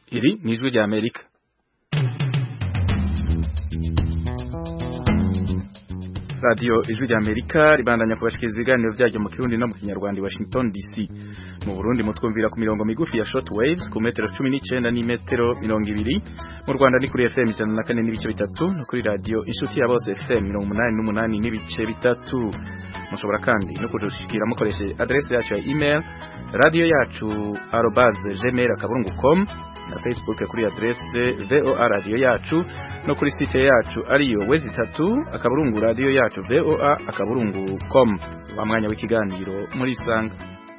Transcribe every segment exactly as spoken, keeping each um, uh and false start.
Iri ni ijwi rya Amerika. Radio ijwi rya Amerika ribandanya kubashikiriza ibiganiro byaryo mu Kirundi no mu Kinyarwanda i Washington D C. Mu Burundi mutwumvira ku mirongo migufi ya shortwaves ku metero cumi n'icenda n'imetero mirongo ibiri. Mu Rwanda ni kuri F M ijana na kane n'ibice bitatu no kuri radio Inshuti ya Bose F M mirongo umunani n'umunani n'ibice bitatu. Mushobora kandi no kudushikira mukoresheje adresse yacu ya email radio yacu arobase gmail akaburungu com na Facebook kuri adresse V O A radio yacu no kuri site yacu ariyo wezi tatu akaburungu radio yacu V O A akaburungu com. Wa mwanya w'ikiganiro muri Sanga.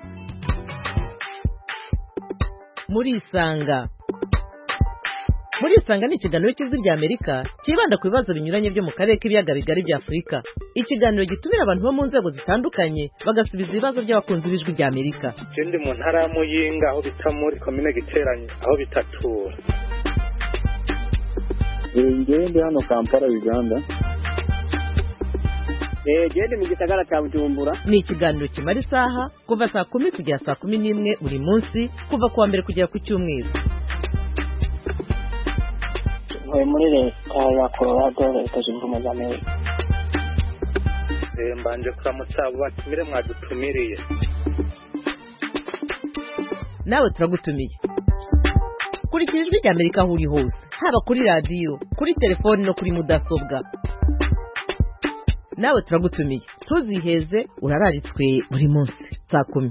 Muri Sanga. Muri Sanga ni ikiganiro cy'ijwi rya Amerika kibanda ku bibazo binyuranye byo mu karere k'ibiyaga bigari bya Afurika. Ikiganiro gitumira abantu bo mu nzego zitandukanye bagasubiza ibibazo by'abakunzi b'ijwi rya Amerika. Ndi mu ntara ya Muyinga aho bita muri commune Giteranye aho bitatura. Ngende hano Kampala Uganda. Eh gende mu gisagara cya Bujumbura. Ni ikiganiro kimara isaha kuva saa kumi kugera saa kumi n'imwe buri munsi kuva kuwa mbere kugera ku cyumweru. Ntuye muri leta ya Colorado leta zunze ubumwe za Amerika. Eh mbanje kuramutsa abo batumire mwadutumiriye. Nawe turagutumiye. Kurikira ijwi rya Amerika aho uri hose, haba kuri radio, kuri telefone no kuri mudasobwa. Nawe turagutumiye. Tuziheze urararitswe buri munsi saa kumi.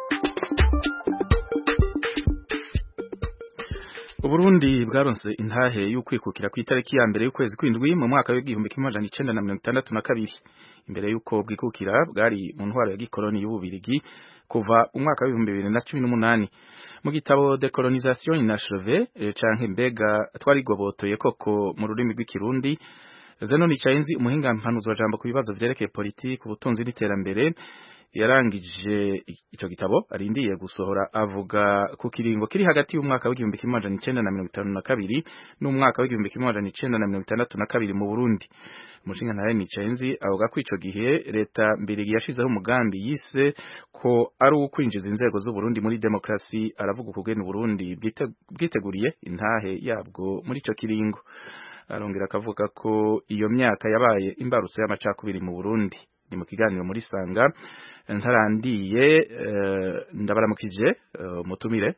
Uburundi bwaronse intahe y'ukwikukira ku itariki ya mbere y'ukwezi kw'indwi mu mwaka w'igihumbi kimwe amajana icenda na mirongo itandatu na kabiri. Imbere y'uko bwikukira bwari mu ntwaro ya gikoloni y'Ububirigi kuva mu mwaka w'ibihumbi bibiri na cumi n'umunani. Mu gitabo Decolonisation inachevée canke mbega twarigobotoye koko mu rurimi rw'ikirundi, Zenon Chainzi umuhinga mpanuzo wa jambo ku bibazo vyerekeye politiki, ubutunzi n'iterambere yarangije ico gitabo arindiye gusohora avuga ku kiringo kiri hagati y'umwaka w'igihumbi kimwe amajana icenda na mirongo itanu na kabiri n'umwaka w'igihumbi kimwe amajana icenda na mirongo itandatu na kabiri mu Burundi. Umushinga nawe Nicayenzi avuga ko ico gihe leta mbere yashizeho umugambi yise ko ari ukwinjiza inzego z'u Burundi muri demokrasi. Aravuga ukugena Burundi bwiteguriye intahe yabwo muri ico kiringo. Arongera akavuga ko iyo myaka yabaye imbarutso y'amacakubiri mu Burundi. Ni mu kiganiro muri Sanga ntarandiye uh, ndabaramukije uh, mutumire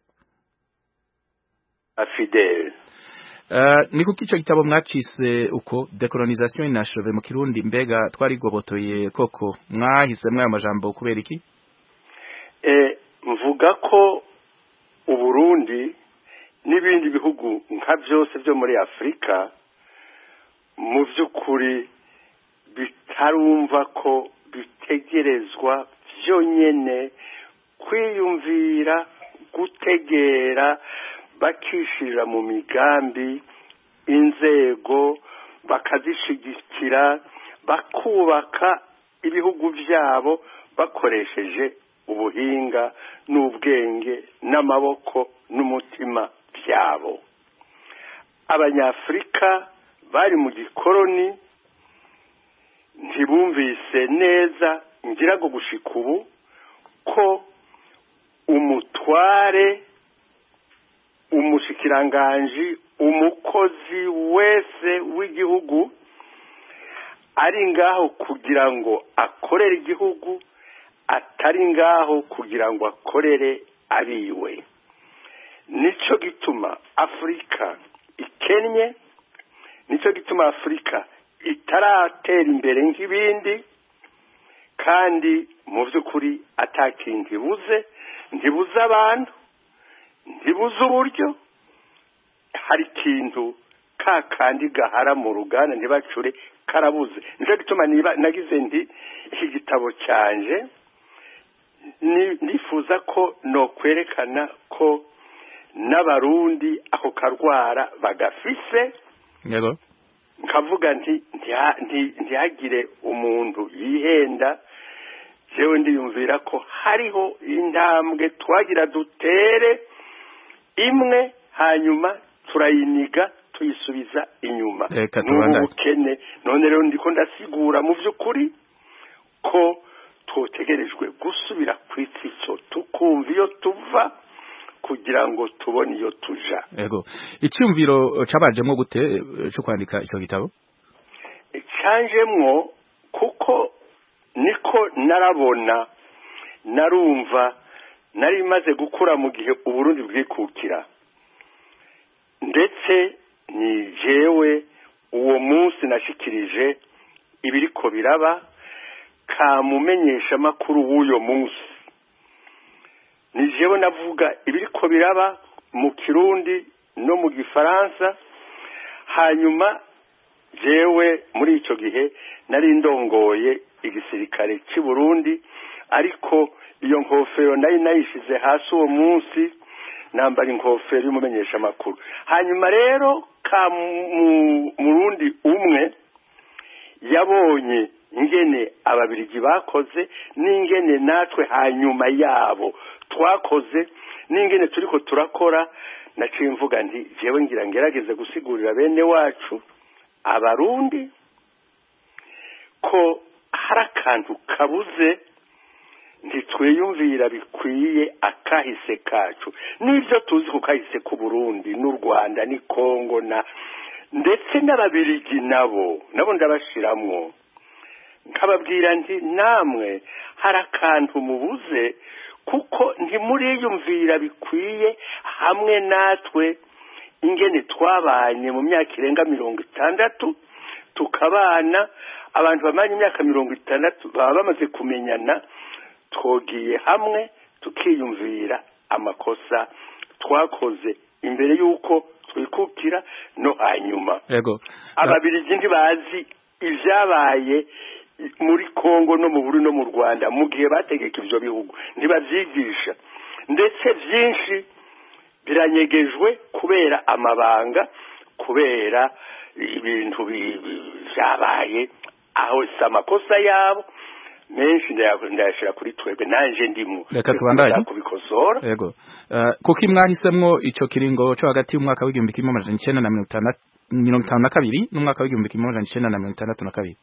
Afidel. Uh, ni kuki ico gitabo mwacise uko Decolonisation inachevée mu Kirundi mbega twarigobotoye koko mwahise mwayo majambo kubera iki? Eh mvuga ko Uburundi n'ibindi bihugu nka byose byo muri Afrika mu by'ukuri bitarumva ko bitegerezwa byonyene kwiyumvira gutegera bakishira mu migambi inzego bakazishigikira bakubaka ibihugu byabo bakoresheje ubuhinga n'ubwenge n'amaboko n'umutima byabo. Abanyafrika bari mu gikoloni ntibumvise neza ngira ngo gushika ubu ko umutware umushikiranganji umukozi wese w'igihugu ari ngaho kugira ngo akorere igihugu atari ngaho kugira ngo akorere abiwe. Nico gituma Afrika ikenye, nico gituma Afrika itaratera imbere nk'ibindi, kandi mu by'ukuri atakintu ibuze, ntibuze abantu, ntibuze uburyo, hari ikintu ka kandi gahara mu ruganda ntibacure karabuze. Nico gituma nagize nti iki gitabo cyanje nifuza ko no kwerekana ko n'abarundi ako karwara bagafise. Yego. Nkavuga nti ntihagire umuntu yihenda. Jewe ndiyumvira ko hariho intambwe twagira dutere imwe hanyuma turayiniga tuyisubiza inyuma. N'ubukene none rero ndiko ndasigura mu by'ukuri ko twotegerejwe gusubira kwitsitso tukumva iyo tuva kugira ngo tubone iyo tuja. Yego, icyumviro cabajemwo gute cyo kwandika icyo gitabo? Cyanjemwo kuko niko narabona narumva nari maze gukura mu gihe Uburundi bwikukira, ndetse ni jewe uwo munsi nashikirije ibiriko biraba kamumenyesha makuru w'uyo munsi. Ni jewe navuga ibiriko biraba mu Kirundi no mu Gifaransa, hanyuma jewe muri ico gihe nari ndongoye igisirikare cy'i Burundi, ariko iyo nkofero nayi nayishize hasi uwo munsi nambara inkofero y'umumenyesha makuru. Hanyuma rero ka murundi umwe yabonye ingene ababirigi bakoze n'ingene natwe hanyuma yabo twakoze n'ingene turiko turakora, naciye mvuga nti jewe ngira ngerageze gusigurira bene wacu abarundi ko hari akantu kabuze, ntitwiyumvira bikwiye akahise kacu n'ibyo tuzi ku kahise k'u Burundi n'u Rwanda ni Kongo na ndetse n'ababirigi nabo nabo ndabashiramwo, nkababwira nti namwe hari akantu mubuze kuko ntimuriyumvira bikwiye hamwe natwe ingene twabanye mu myaka irenga mirongo itandatu tukabana, abantu bamanye imyaka mirongo itandatu baba bamaze kumenyana, twogiye hamwe tukiyumvira amakosa twakoze imbere y'uko twikukira no hanyuma. Yego, ababirigi ntibazi ivyabaye muri Kongo no mu Burundi no mu Rwanda mu gihe bategeka ivyo bihugu, ntibavyigisha, ndetse vyinshi biranyegejwe kubera amabanga, kubera ibintu vyabaye aho si amakosa yabo menshi ndayashira kuri twebwe nanje ndimwo. Reka tubandanye kubikosora. Yego, uh, kuko imwahisemwo ico kiringo cyo hagati y'umwaka w'igihumbi kimwe amajana icenda na mirongo itanu na kabiri n'umwaka w'igihumbi kimwe amajana icenda na mirongo itandatu na kabiri?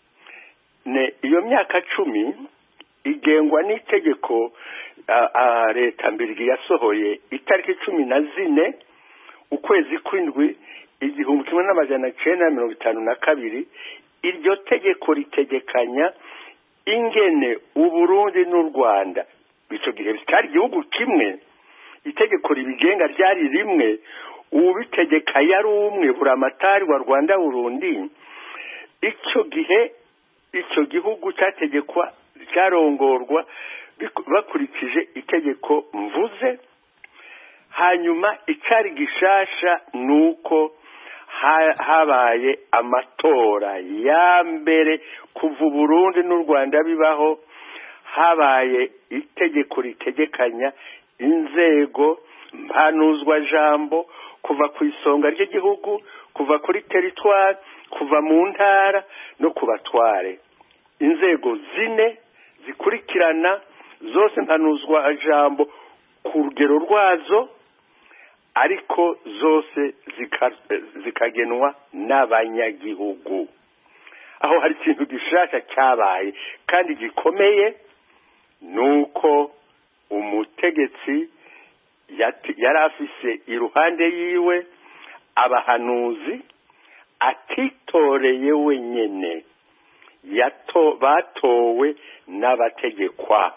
Ne iyo myaka cumi igengwa n'itegeko leta mbirigi yasohoye itariki cumi na zine ukwezi kw'indwi igihumbi kimwe n'amajana icenda na mirongo itanu na kabiri. Iryo tegeko ritegekanya ingene Uburundi n'u Rwanda ico gihe bitari igihugu kimwe, itegeko ribigenga ryari rimwe, ubitegeka yari umwe, buramatari wa Rwanda Burundi. Ico gihe ico gihugu cyategekwa cyarongorwa bakurikije itegeko mvuze. Hanyuma icari gishasha nuko habaye amatora ya mbere kuva Burundi n'u Rwanda bibaho, habaye itegeko ritegekanya inzego mpanuzwa jambo kuva ku isonga ry'igihugu, kuva kuri territoire, kuva mu ntara no kubatware. Inzego zine zikurikirana zose mpanuzwa jambo ku rugero rwazo, ariko zose zikagenwa n'abanyagihugu. Aho hari ikintu gishasha cyabaye kandi gikomeye, nuko umutegetsi yari afise iruhande yiwe abahanuzi atitoreye wenyene, yato batowe n'abategekwa.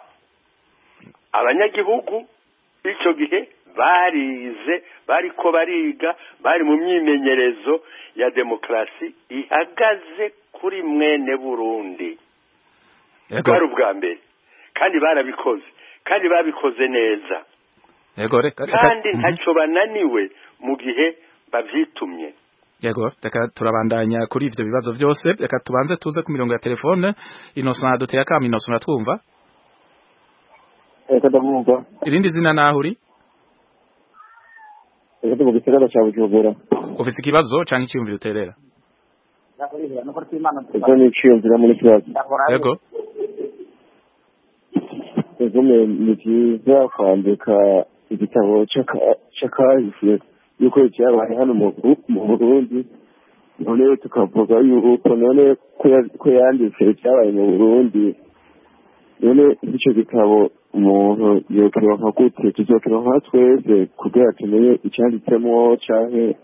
Abanyagihugu icyo gihe barize, bariko bariga, bari mu myimenyerezo ya demokrasi ihagaze kuri mwene Burundi. Bari ubwa mbere kandi barabikoze, kandi babikoze neza. Yego, reka kandi ntacyo bananiwe mu gihe bavyitumye. Yego, reka turabandanya kuri ivyo bibazo byose. Reka tubanze tuze ku mirongo ya telefone. Innocent duteye akami. Innocent twumva? Reka ndamwumva. Irindi zina naho uri? Reka mu gisagara cya Bujumbura. Ufise ikibazo canke icyumviro uterera? Ego ni icyumviro muri kibazo. Yego. Ego ni byiza kwandika igitabo c'akahise yuko cyabaye hano mu Burundi, none tukavuga yuko none ko yanditse cyabaye mu Burundi none icyo gitabo umuntu yokironka gute tuzokironka twese kugira tumenye icyanditsemo canke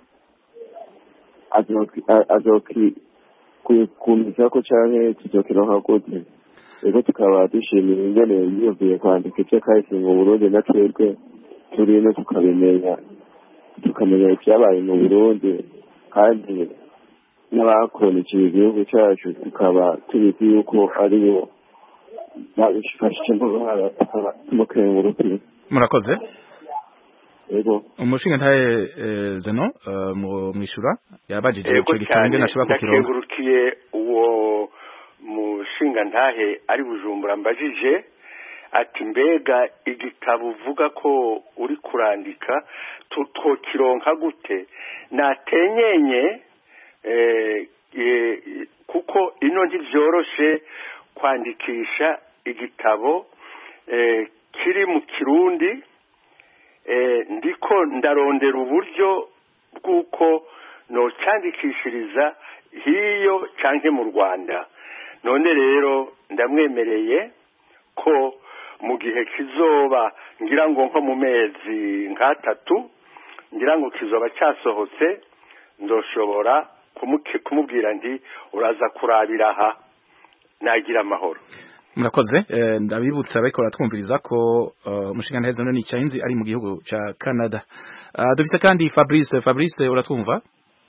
azokumiza ko canke tuzokironka gute rero tukaba dushimira ingene yiyumviye kwandika ivyo kahise mu Burundi na twebwe turino tukabimenya tukamenya ivyabaye mu Burundi kandi n'abakoronikiye igihugu cyacu tukaba tubizi yuko ariyo babifashije mu ruhara tukaba tumukengurukira. Murakoze. Yego. Umushinga ntaye Zeno mwishura yabajije ico gitange nashobora kukironka. Ndakengurukiye uwo mushinga ntahe ari Bujumbura mbajije ati mbega igitabo uvuga ko uri kurandika twokironka gute natenyenye eh, eh, kuko ino ntivyoroshe kwandikisha igitabo eh, kiri mu Kirundi eh, ndiko ndarondera uburyo bw'uko no cyandikishiriza hiyo canke mu Rwanda none rero ndamwemereye ko mu gihe kizoba ngira ngo nko mu mezi nk'atatu ngira ngo kizoba cyasohotse ndoshobora kumubwira nti uraza kurabira aha nagira amahoro. Murakoze ndabibutsa ariko ratwumviriza ko umushinga neza none icayinzi ari mu gihugu ca Canada. Dufise kandi Fabrice Fabrice uratwumva?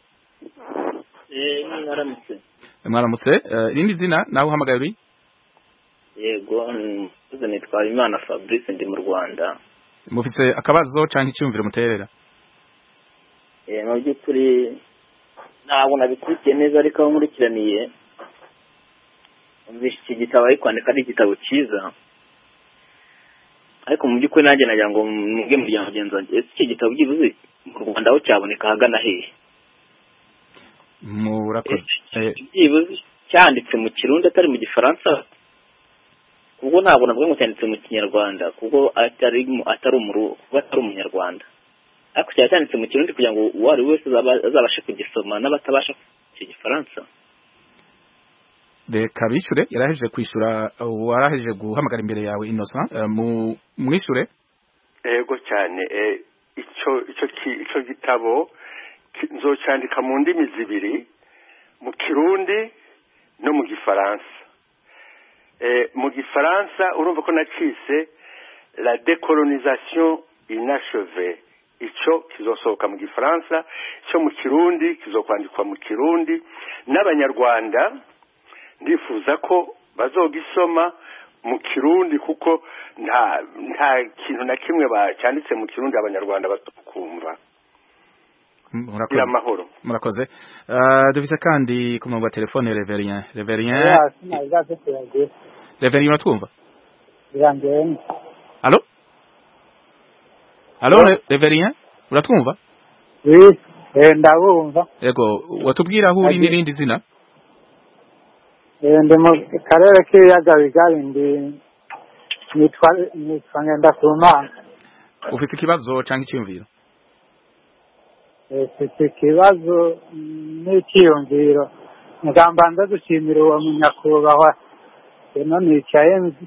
Eh mwaramutse. Mwaramutse irindi zina nawe uhamagaye uri? Yego nze nitwa Imana Fabrice ndi mu Rwanda. Mufise akabazo canke icyumviro muterera? Eh mu by'ukuri ntabwo nabikurikiye neza ariko aho nkurikiraniye umvise iki gitabo ari kwandika ari igitabo cyiza ariko mu by'ukuri nanjye nagira ngo mwebwe muryango mugenzi wanjye ese iki gitabo byibuze mu Rwanda aho cyaboneka hagana hehe? Murakoze. Byibuze cyanditse mu Kirundi atari mu Gifaransa ubwo ntabwo nabwo ngo cyanditse mu Kinyarwanda kuko atari atari umuru atari umunyarwanda ariko cyanditse mu Kirundi kugira ngo uwari wese azabashe kugisoma n'abatabasha Igifaransa. Reka bishure yaraheje kwishura waraheje guhamagara imbere yawe Innocent mu mwishure. Ego cyane icyo icyo icyo gitabo nzocandika mu ndimi zibiri mu Kirundi no mu Gifaransa. Eh mu Gifaransa urumva ko nakise la décolonisation inachevée ico kizosohoka mu Gifaransa cyo mu Kirundi kizokwandikwa mu Kirundi n'abanyarwanda ndifuza ko bazogisoma mu Kirundi kuko nta nta kintu na kimwe bacyanditse mu Kirundi abanyarwanda batukumva. Murakoze. Amahoro. Murakoze. Uh, dufise kandi ku murongo wa telefone Reverien. Reverien. Reverien uratwumva? Irangene. Allo? Allo Reverien? Uratwumva? Oui, eh ndabumva. Yego, watubwira aho uri n'irindi zina? Eh ndi mu karere k'ibiyaga bigari ndi nitwa nitwa Ngendakumana. Ufise ikibazo canke icyumviro? Ufite ikibazo n'icyiyumviro ngamba nza gushimira uwo munyakubahwa eno nicaye nzi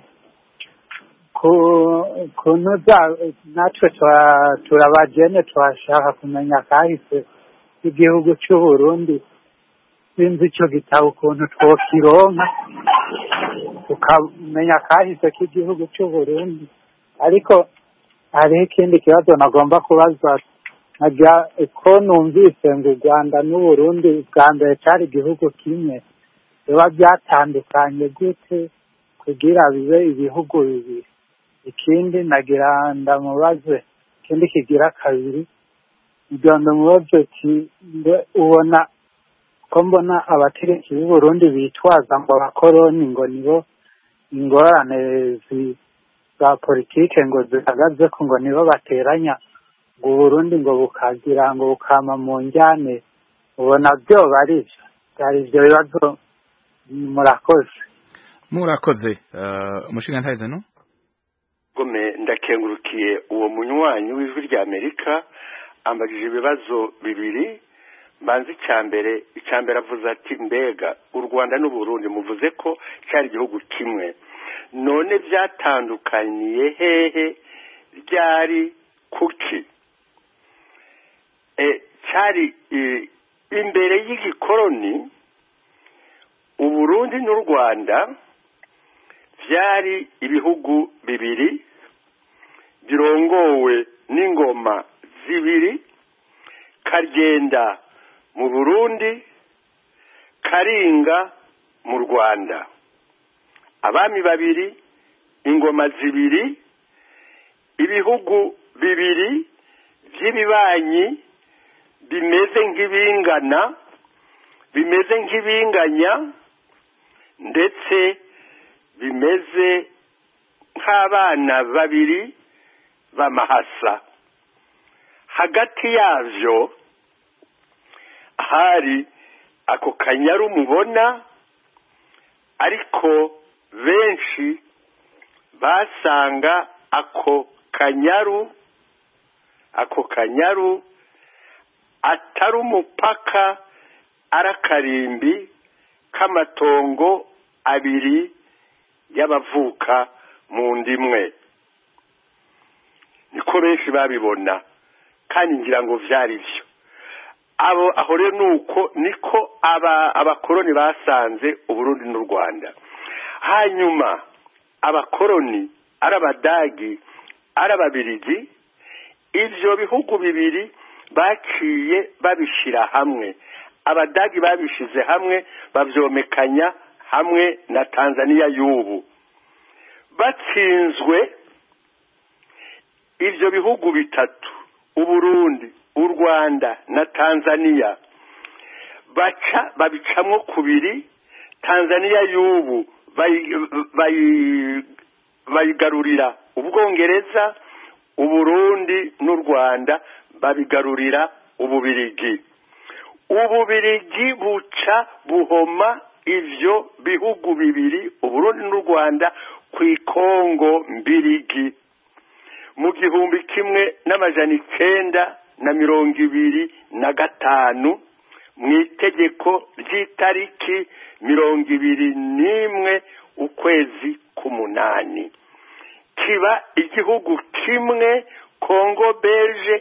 kunoza natwe turabagene twashaka kumenya kahise igihugu cy'u Burundi sinzi icyo gitabo ukuntu twokironka tukamenya kahise k'igihugu cy'u Burundi ariko hariho ikindi kibazo nagomba kubaza najya ko numvise ngo u Rwanda n'u Burundi bwa mbere cyari igihugu kimwe biba byatandukanye gute kugira bibe ibihugu bibiri ikindi nagira ndamubaze ikindi kigira kabiri ibyo ndamubaze ati ubona ko mbona abategetsi b'u Burundi bitwaza ngo abakoroni ngo nibo ingorane za politike ngo zihagaze ko ngo nibo bateranya ngo Burundi ngo bukagira ngo bukama mu njyane ubona byo bari byari ibyo bibazo. Murakoze. Murakoze umushinga ntahize no gome ndakengurukiye uwo munywanyi w'ijwi rya Amerika ambajije ibibazo bibiri mbanzi cyambere icyambere avuze ati mbega u Rwanda n'u Burundi muvuze ko cyari igihugu kimwe none byatandukaniye hehe ryari kuki e cyari e, imbere y'igikoroni Uburundi n'u Rwanda byari ibihugu bibiri birongowe n'ingoma zibiri Karyenda mu Burundi Karinga mu Rwanda abami babiri ingoma zibiri ibihugu bibiri by'ibibanyi bimeze nk'ibingana bimeze nk'ibinganya ndetse bimeze nk'abana babiri b'amahasa hagati yavyo hari ako kanyaru mubona ariko benshi basanga ako kanyaru ako kanyaru atari umupaka arakarimbi k'amatongo abiri y'abavuka mu ndimwe niko benshi babibona kandi ngira ngo vyari byo abo aho rero nuko niko aba abakoroni basanze Uburundi n'u Rwanda hanyuma abakoroni arabadagi arababirigi ivyo bihugu bibiri baciye babishira hamwe abadagi babishize hamwe bavyomekanya hamwe na Tanzania y'ubu batsinzwe ivyo bihugu bitatu Uburundi u Rwanda na Tanzania baca babicamwo kubiri Tanzania y'ubu bayigarurira Ubwongereza Uburundi n'u Rwanda babigarurira Ububirigi Ububirigi buca buhoma ivyo bihugu bibiri Uburundi n'u Rwanda kw'ikongo mbirigi mu gihumbi kimwe n'amajana icenda na mirongo ibiri na gatanu mu itegeko ry'itariki mirongo ibiri n'imwe ukwezi k'umunani kiba igihugu kimwe Congo Belge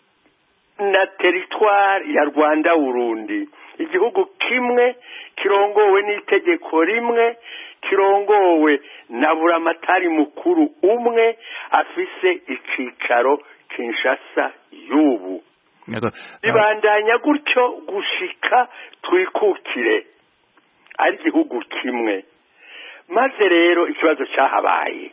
na teritwari ya Rwanda Urundi igihugu kimwe kirongowe n'itegeko rimwe kirongowe na buramatari mukuru umwe afise icicaro Kinshasa y'ubu ibandanya gutyo gushika twikukire ari igihugu kimwe maze rero ikibazo cyahabaye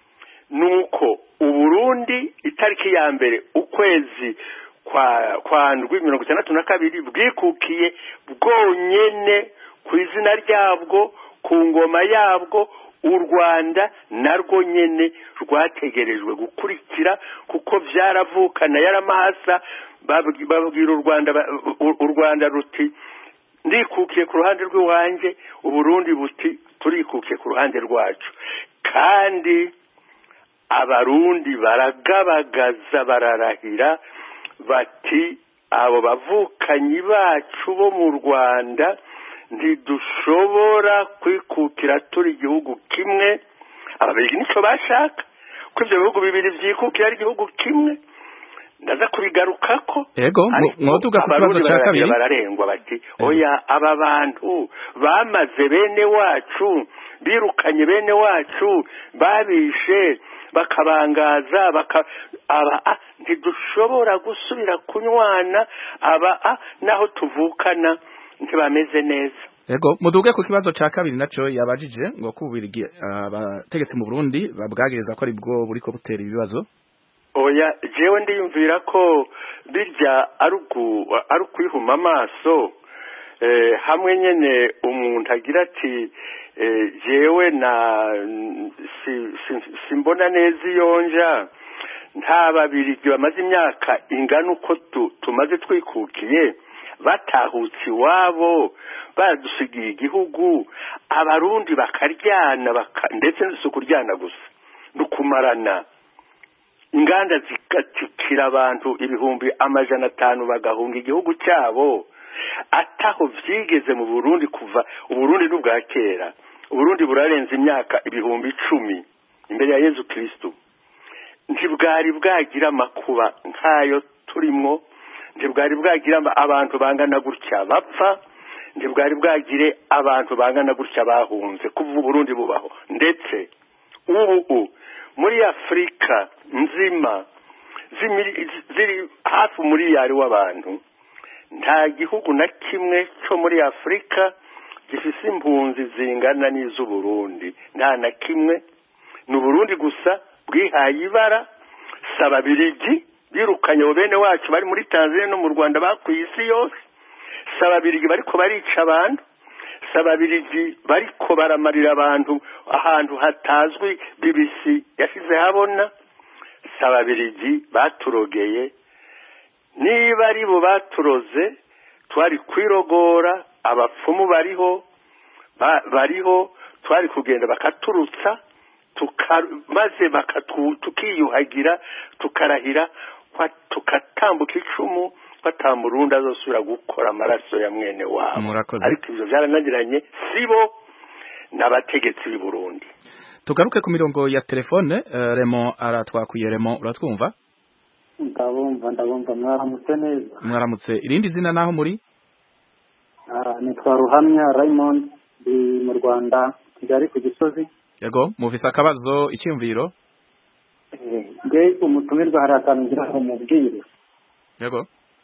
nuko Uburundi itariki ya mbere ukwezi kwa kwa ndwi mirongo itandatu na kabiri bwikukiye bwonyene ku izina ryabwo ku ngoma yabwo u Rwanda narwo nyene rwategerejwe gukurikira kuko vyaravukana yaramahasa babwira u Rwanda u Rwanda ruti ndikukiye ku ruhande rw'iwanje Uburundi buti turikukiye ku ruhande rwacu kandi abarundi baragabagaza bararahira bati abo bavukanyi bacu bo mu Rwanda ntidushobora kwikukira turi igihugu kimwe ababirigi nico bashaka ko ivyo bihugu bibiri vyikukira ari igihugu kimwe ndaza kubigarukako ego mwoduga ku kibazo cya kabiri bararengwa bati oya aba bantu bamaze bene wacu birukanye bene wacu babishe bakabangaza baka aba ntidushobora gusubira kunywana aba naho tuvukana ntibameze neza ego muduge ku kibazo cya kabiri naco yabajije ngo kubirigi abategetsi mu Burundi babwagiriza ko ari bwo buriko butera ibibazo oya jewe ndiyumvira ko birya ari ukwihuma amaso eh, hamwe nyene umuntu agira ati eh, jewe na simbona si, si neza iyonja nta babirigi bamaze imyaka ingana uko tu, tumaze twikukiye batahutse iwabo badusigiye igihugu abarundi bakaryana baka, ndetse si ukuryana gusa nukumarana inganda zikatikira abantu ibihumbi amajana atanu bagahunga igihugu cyabo ataho vyigeze mu Burundi kuva Uburundi n'ubwa kera uburundi burarenze imyaka ibihumbi icumi imbere ya Yezu Kristo ntibwari bwagira amakuba nk'ayo turimo ntibwari bwagira abantu bangana gutya bapfa ntibwari bwagire abantu bangana gutya bahunze kuva uburundi bubaho ndetse ubu muri Afrika nzima ziri hafi miliyari w'abantu nta gihugu na kimwe cyo muri Afrika gifise impunzi zingana n'iz'Uburundi nta na kimwe n'Uburundi gusa bwihaye ibara saba birigi birukanye bene wacu bari muri Tanzania no mu Rwanda bakwiye isi yose saba birigi bariko barica abantu saba birigi bariko baramarira abantu ahantu hatazwi B B C yashize habona saba birigi baturogeye niba ari bo baturoze twari kwirogora abapfumu bariho ba, bariho twari kugenda bakaturutsa maze tukiyuhagira tukarahira tukatambuka icumu batamurundi azosubira gukora amaraso ya mwene wabo ariko ivyo byaranagiranye sibo n'abategetsi b'i Burundi. Tugaruke ku mirongo ya telefone. uh, Remo aratwakuye. Remo uratwumva? ndabumva ndabumva mwaramutse neza. Mwaramutse. Irindi zina naho muri? Ah, nitwa Ruhamya Raymond ndi mu Rwanda Kigali ku Gisozi. Yego, mufise akabazo icyumviro? Eh, nge umutumirwa hari akangira ngo mubwire. Yego.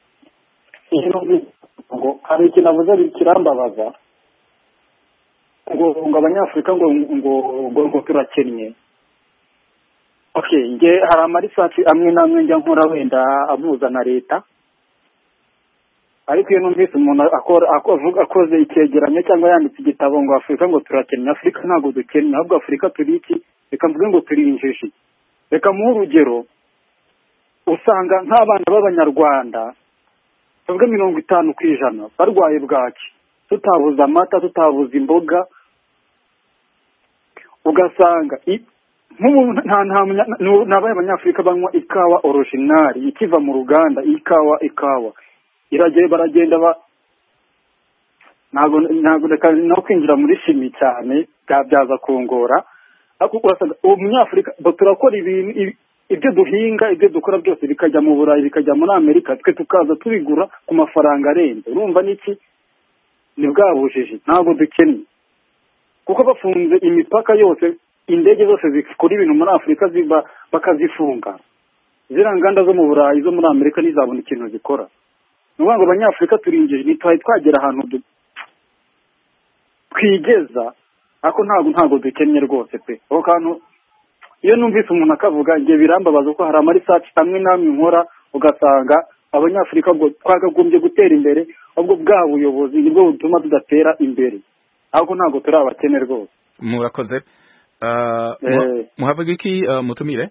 Ngo hari ikintu avuze bikirambabaza ngo ngo abanyafrika ngo ngo ngo turakennye. Okay, nge hari amarisaci amwe namwe njya nkora wenda abuza na leta, ariko iyo numvise umuntu akora avuga akoze icyegeranyo cyangwa yanditse igitabo ngo Afrika ngo turakennye, Afrika ntabwo dukennye ahubwo Afrika turi iki, reka mvuge ngo turi injiji. Reka mu urugero usanga nk'abana b'abanyarwanda tuvuge mirongo itanu ku ijana barwaye bwaki, tutabuze amata tutabuze imboga, ugasanga n'abaye abanyafurika banywa ikawa originali ikiva mu ruganda, ikawa ikawa iragenda baragenda ba ntabwo ntabwo reka no kwinjira muri shimi cyane byabyaza kungora, ariko urasanga umunyafurika turakora ibintu ibyo duhinga ibyo dukora byose bikajya mu Burayi bikajya muri Amerika, twe tukaza tubigura ku mafaranga arenze. Urumva niki? Ni bwabujije. Ntabwo dukennye kuko bafunze imipaka yose, indege zose zikora ibintu muri Afrika ziba bakazifunga, ziriya nganda zo mu Burayi zo muri Amerika ntizabona ikintu zikora. Ni ukuvuga ngo abanyafurika turinjije ntitwaye twagera ahantu twigeza, ariko ntabwo ntabwo dukennye rwose pe. Aho kantu iyo numvise umuntu akavuga nge birambabaza ko hari amarisaci amwe namwe nkora ugasanga abanyafurika ngo twagagombye gutera imbere, ahubwo bwa buyobozi nibwo butuma tudatera imbere, ahubwo ntabwo turi abakene rwose. Murakoze. Uh, eh. Muhavuga iki uh, mutumire?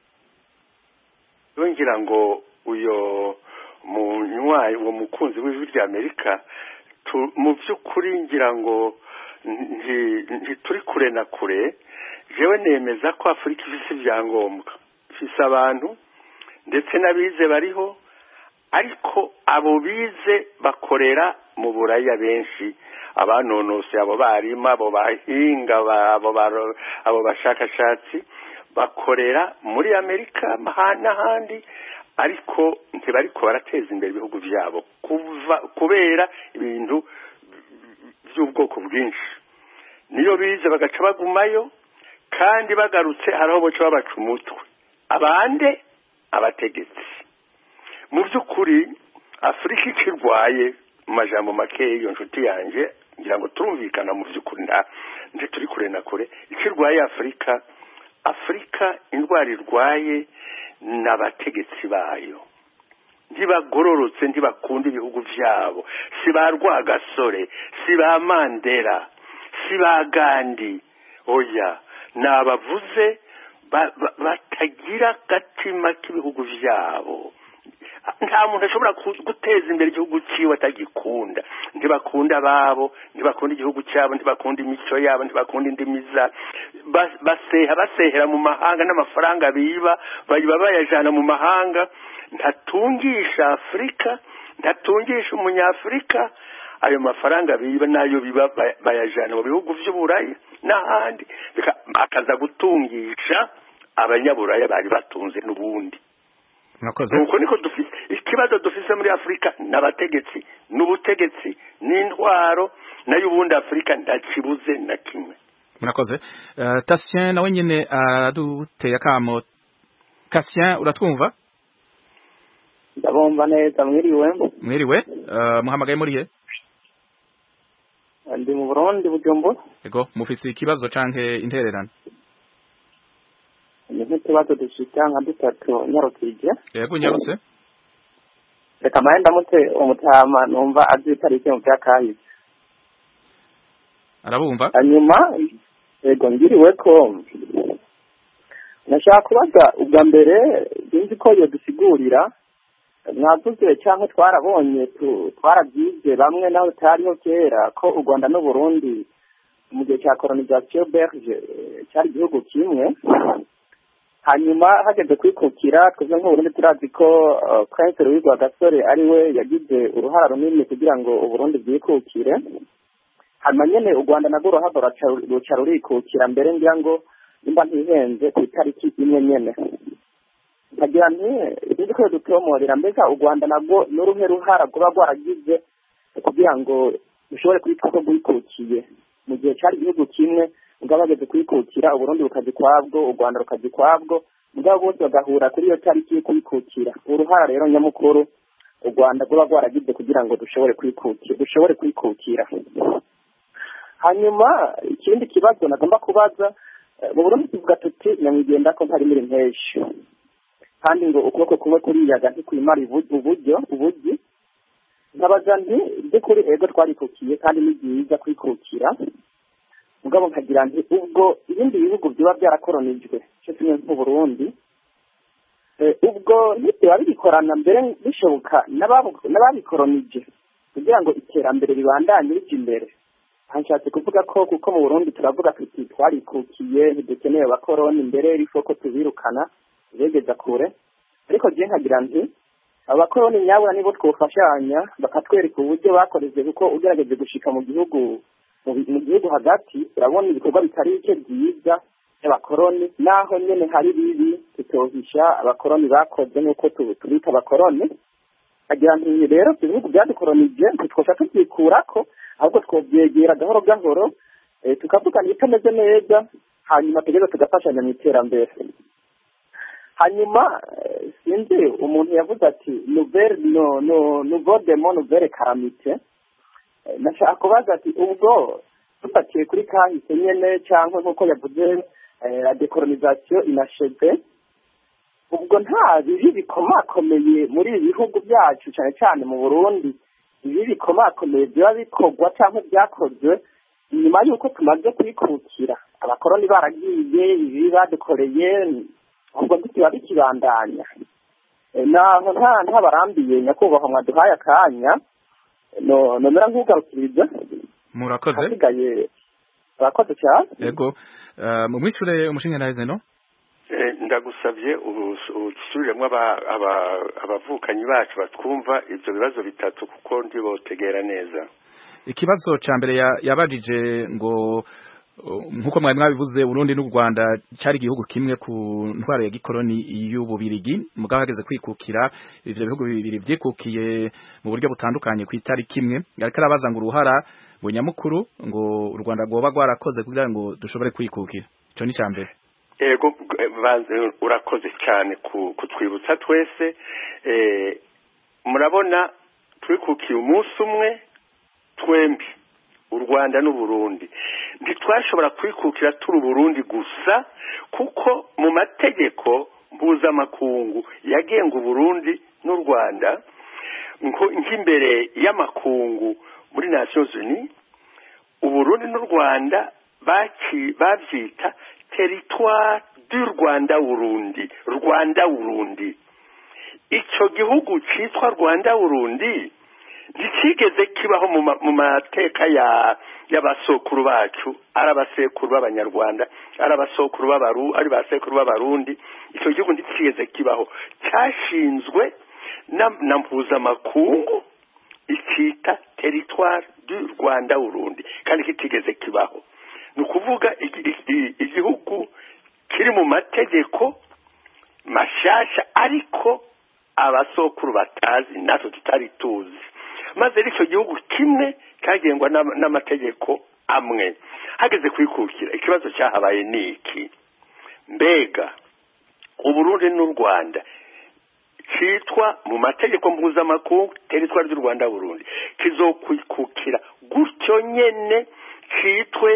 Yongira ngo uyo munywayi uwo mukunzi w'ijwi rya Amerika mu by'ukuri ngira ngo ntituri kure na kure. Jewe nemeza ko Afrika ifise ibyangombwa, ifise abantu ndetse n'abize bariho, ariko abo bize bakorera mu Buraya benshi, abanonose abo barima abo bahinga abo abo bashakashatsi bakorera muri Amerika n'ahandi, ariko ntibariko barateza imbere ibihugu byabo kubera ibintu by'ubwoko bwinshi. Niyo bize bagaca bagumayo, kandi bagarutse haraho boca babaca umutwe abande abategetsi. Mu by'ukuri Afrika ikirwaye mu majambo make iyo nshuti yanje ngira ngo turumvikana mu by'ukuri nda nje turi kure na kure, ikirwaye Afrika Afrika indwara irwaye n'abategetsi bayo, ntibagororotse ntibakunda ibihugu byabo, si ba Rwagasore, si ba Mandela, si ba Gandhi, oya nabavuze batagira gatima k'ibihugu byabo. Nta muntu ashobora guteza imbere igihugu cyiwe atagikunda. Ntibakunda babo, ntibakunda igihugu cyabo, ntibakunda imico yabo, ntibakunda indimi za baseha basehera mu mahanga n'amafaranga biba bayiba bayajana mu mahanga. Ntatungisha Afrika, ntatungisha umunyafrika. Ayo mafaranga biba nayo biba bayajana mu bihugu by'Uburayi, n'ahandi akaza gutungisha abanyaburaya bari batunze n'ubundi nuko niko dufite ikibazo dufise muri Afrika n'abategetsi n'ubutegetsi n'intwaro nayo ubundi Afrika ndakibuze na kimwe. Murakoze. Uh, Tatien nawe nyene aduteye akamo. Cassien uratwumva? Ndabumva neza mwiriwe. Mwiriwe. Uh, muhamagaye muri he? Ndi mu Burundi Bujumbura. Ego mufise ikibazo canke intererano? Ni nk'ikibazo dushika nka dutatu nyarukije. Yego nyarutse. Reka mahenda mute umutama numva azitarike mu byakahise. Arabumva? Hanyuma ego ngiriwe ko nashaka kubaza ubwa mbere binzi ko yo dusigurira mwavuze cyangwa twarabonye twarabyize bamwe naho tariho kera ko u Rwanda n'u Burundi mu gihe cya colonisation belge cyari igihugu kimwe hanyuma hageze kwikukira twebwe nk'u Burundi turazi ko Prince Louis Rwagasore ari we yagize uruhara runini kugira ngo u Burundi bwikukire hanyuma nyene u Rwanda nagwo ruhava ruca rurikukira mbere ngira ngo nimba ntihenze ku itariki imwe nyene nkagira nti ibindi ko dutomorera mbega u Rwanda nagwo n'uruhe ruhara rwoba rwaragize kugira ngo rushobore kwitwa ko rwikukiye mu gihe cyari igihugu kimwe mugabo bageze kwikukira u Burundi bukazi kwabwo u Rwanda rukazi kwabwo mugabo bose bagahura kuri iyo tariki yo kwikukira uruhara rero nyamukuru u Rwanda rwoba rwaragize kugira ngo dushobore kwikukira dushobore kwikukira hanyuma ikindi kibazo nagomba kubaza mu Burundi tuvuga tuti nyamwigenda ko ntari muri mpeshi kandi ngo ukuboko kumwe kuriyaga ntikwimara uburyo uburyo nkabaza nti by'ukuri ego twarikukiye kandi ni byiza kwikukira mugabo nkagira nti ubwo ibindi bihugu biba byarakoronijwe cyo kimwe nk'u Burundi ubwo ntibyo bikorana mbere bishoboka n'ababikoronije kugira ngo iterambere ribandanye rijya imbere hanshatse kuvuga ko kuko mu Burundi turavuga tuti twarikukiye ntidukeneye abakoroni imbere rifo ko tubirukana begeza kure ariko je nkagira nti abakoroni nyabura nibo twofashanya bakatwereka uburyo bakoreze kuko ugerageje gushika mu gihugu mu gihugu hagati urabona ibikorwa bitari bike byiza y'abakoroni naho nyene hari bibi tutohisha abakoroni bakoze nuko tubita abakoroni agira nti rero ibihugu byadukoronije twosha tubyikurako ahubwo twobyegera gahoro gahoro tukavugana ibitameze neza hanyuma tugeze tugafashanya mu iterambere hanyuma sinzi umuntu yavuze ati nouvelle no no nouveau démon nouvelle calamité nashaka kubaza ati ubwo dufatiye kuri kahise nyene cyangwa nk'uko yavuze la décolonisation inachevée ubwo nta bibi bikomakomeye muri ibi bihugu byacu cyane cyane mu Burundi ibi bikomakomeye byaba bikorwa cyangwa byakozwe nyuma y'uko tumaze kwikukira abakoroni baragiye ibi badukoreye ubwo bikiba bikibandanya naho nta ntabarambiye nyakubahwa mwaduhaye akanya no nomera nk'ugarukiriza murakoze hasigaye abakoze cyane yego mu mwishure umushinga nahize no ndagusabye usubiriremo abavukanyi bacu batwumva ibyo bibazo bitatu kuko ndibotegera neza ikibazo ca mbere yabajije ngo nkuko mwari mwabivuze Burundi n'u Rwanda cyari igihugu kimwe ku ntwaro ya gikoloni y'ububirigi mugabo hageze kwikukira ivyo bihugu bibiri vyikukiye mu buryo butandukanye ku itari kimwe ariko arabaza ngo uruhara ngo nyamukuru ngo u Rwanda rwoba rwarakoze kugira ngo dushobore kwikukira ico ni cyambere ego urakoze cyane kutwibutsa twese murabona twikukiye umunsi umwe twembi u Rwanda n'u Burundi ntitwashobora kwikukira turi Burundi gusa kuko mu mategeko mpuzamakungu yagenga Burundi n'u Rwanda nk'imbere y'amakungu muri Nations Unies u Burundi n'u Rwanda bavyita territoire du Rwanda Burundi Rwanda Burundi ico gihugu citwa Rwanda Burundi ntikigeze kibaho mu mateka ya y'abasokuru bacu arabasekuru b'abanyarwanda arabasokuru b'abaru ari basekuru b'abarundi icyo gihugu ntikigeze kibaho cyashinzwe na mpuzamakungu ikita territoire du Rwanda Burundi kandi kitigeze kibaho ni ukuvuga igihugu kiri mu mategeko mashasha ariko abasokuru batazi natwe tutari tuzi, maze icyo gihugu kimwe cyagengwa n'amategeko amwe. Hageze kwikukira ikibazo cyahabaye ni iki: mbega Uburundi n'u Rwanda cyitwa mu mategeko mpuzamakungu teritwari ry'u Rwanda Burundi kizokwikukira gutyo nyene cyitwe